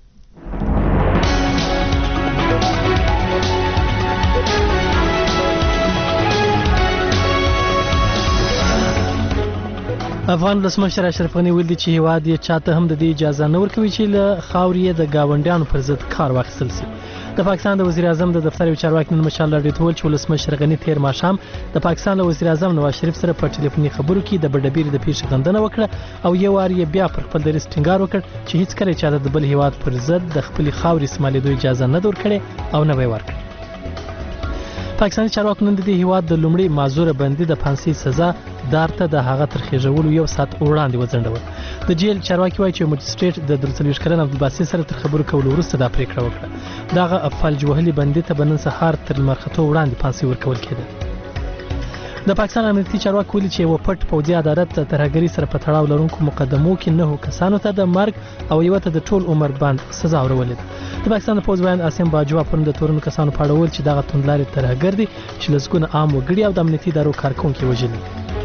افغان ولسمشر اشرف غنی ویلي چې هیواد یې چاته هم د دې اجازه نه ورکوي چې له خاورې د گاونډیانو پر ضد کار واخیستل شي د پاکستان د وزیر اعظم د دفتر یو چارواکي نن مشال راډیو ته ویل چې ولسمشر غنی تیر ماښام د پاکستان له وزیر اعظم نواز شریف سره په ټلیفوني خبرو کې د بډبیر د پیښې غندنه وکړه او یو وار یې بیا پر خپل دریځ ټینګار وکړ چې هیڅ کله چاته د بل هیواد پر ضد د خپل خاورې استعمالېدو اجازه نه ورکړي او نه به ورکړي پاکستاني چارواکو نن د دې هیواد د لومړي معذوره بندي د پانسي سزا دارته د هغه ترخیژولو یو ساعت وړاندې وځنډول د جیل چارواکي وایي چې مجستریټ د 43 کلن عبدالباسط سره تر خبرو کولو وروسته دا پریکړه وکړه دغه فلج وهلي بندي ته به نن سهار تر لمرختو وړاندې پانسي ورکول کېده د پاکستان امنیتي چارواکي ویلي چې یو پټ پوځي عدالت د ترهګرۍ سره په تړاو لرونکو مقدمو کې 9 کسانو ته د مرګ او یو ته د ټول عمر بند سزا ورولې ده د پاکستان د پوځ وایي اسیم باجوا پرون د تورن کسانو په اړه ویل چې دغه توندلارې ترهګر دي چې لسګونه عام وګړي او د امنیتي ادارو کارکونکي وژلي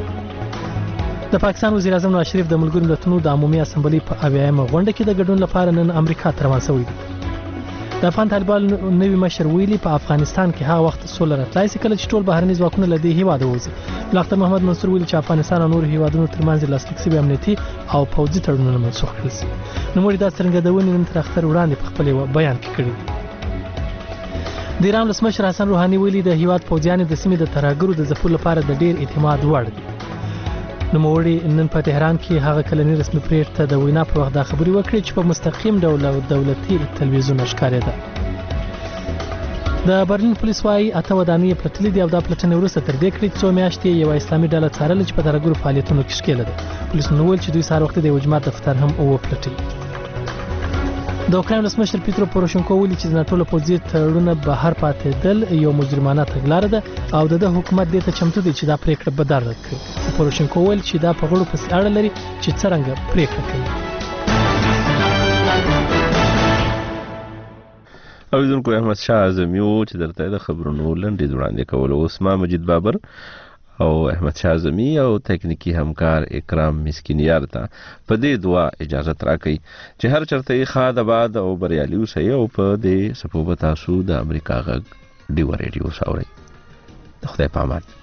د پاکستان وزیر اعظم نواز شریف د ملګرو ملتونو د عمومي اسمبلی په 80مه غونډه کې د ګډون لپاره نن امریکا ته روان شوی دی د افغان طالبانو نوی مشر ویلي په افغانستان کې هغه وخت سوله راتلای شي کله چې ټول بهرني ځواکونه له دې هیواده وځي. ډاکټر محمد منصور ویلي چې افغانستان او نور هیوادونو ترمنځ لاسلیک شوي امنیتي او پوځي تړونونه منسوخ کړل شي. نوموړي دا څرګندونې نن تر اختر وړاندې په خپل بیان کې کړې دي. د ایران ولسمشر حسن روحاني ویلي د هیواد پوځیان د سیمې د ترهګرو د ځپلو لپاره د ډیر اعتماد وړ دي. نوموړي نن په تهران کې هغه کلنی رسمي پریکړه ته د وینا پر وخت دا خبري وکړې چې په مستقیم ډول دولتي تلویزیون ښکارېده. د برلین پولیس وايي 8 ودانۍ پلټلې دي او دا پلټنې وروسته تر دې کړې 2 میاشتې یو اسلامي ډله څارله چې په ترهګرو فعالیتونو کې ښکېله ده. پولیسو وویل چې دوی سهار وخت د یو جماعت دفتر هم وپلټي. د اوکراین ولسمشر پیترو پوروشنکو ویلي چې د ناتو له پوځي تړونونه بهر پاتېدل یو مجرمانه تګلاره ده او د حکومت دې ته چمتو دی چې دا پریکړه بدل کړي. پوروشنکو ویل چې دا په غړو پسې اړه لري چې څرنګه پریکړه کوي. اوریدونکو احمد شاه اعظمي چې درته د خبرونو لنډې وړاندې کول اوس ما مجید بابر او احمد شاه اعظمي او تکنیکی همکار اکرام مسکینیار ته په دې دعا اجازه راکړي چې هر چرته یې خاد آباد او بریالي اوسئ او په دې سپوبه تاسو د امریکا غږ ډیو ریډیو ساوري. د خدای په امان.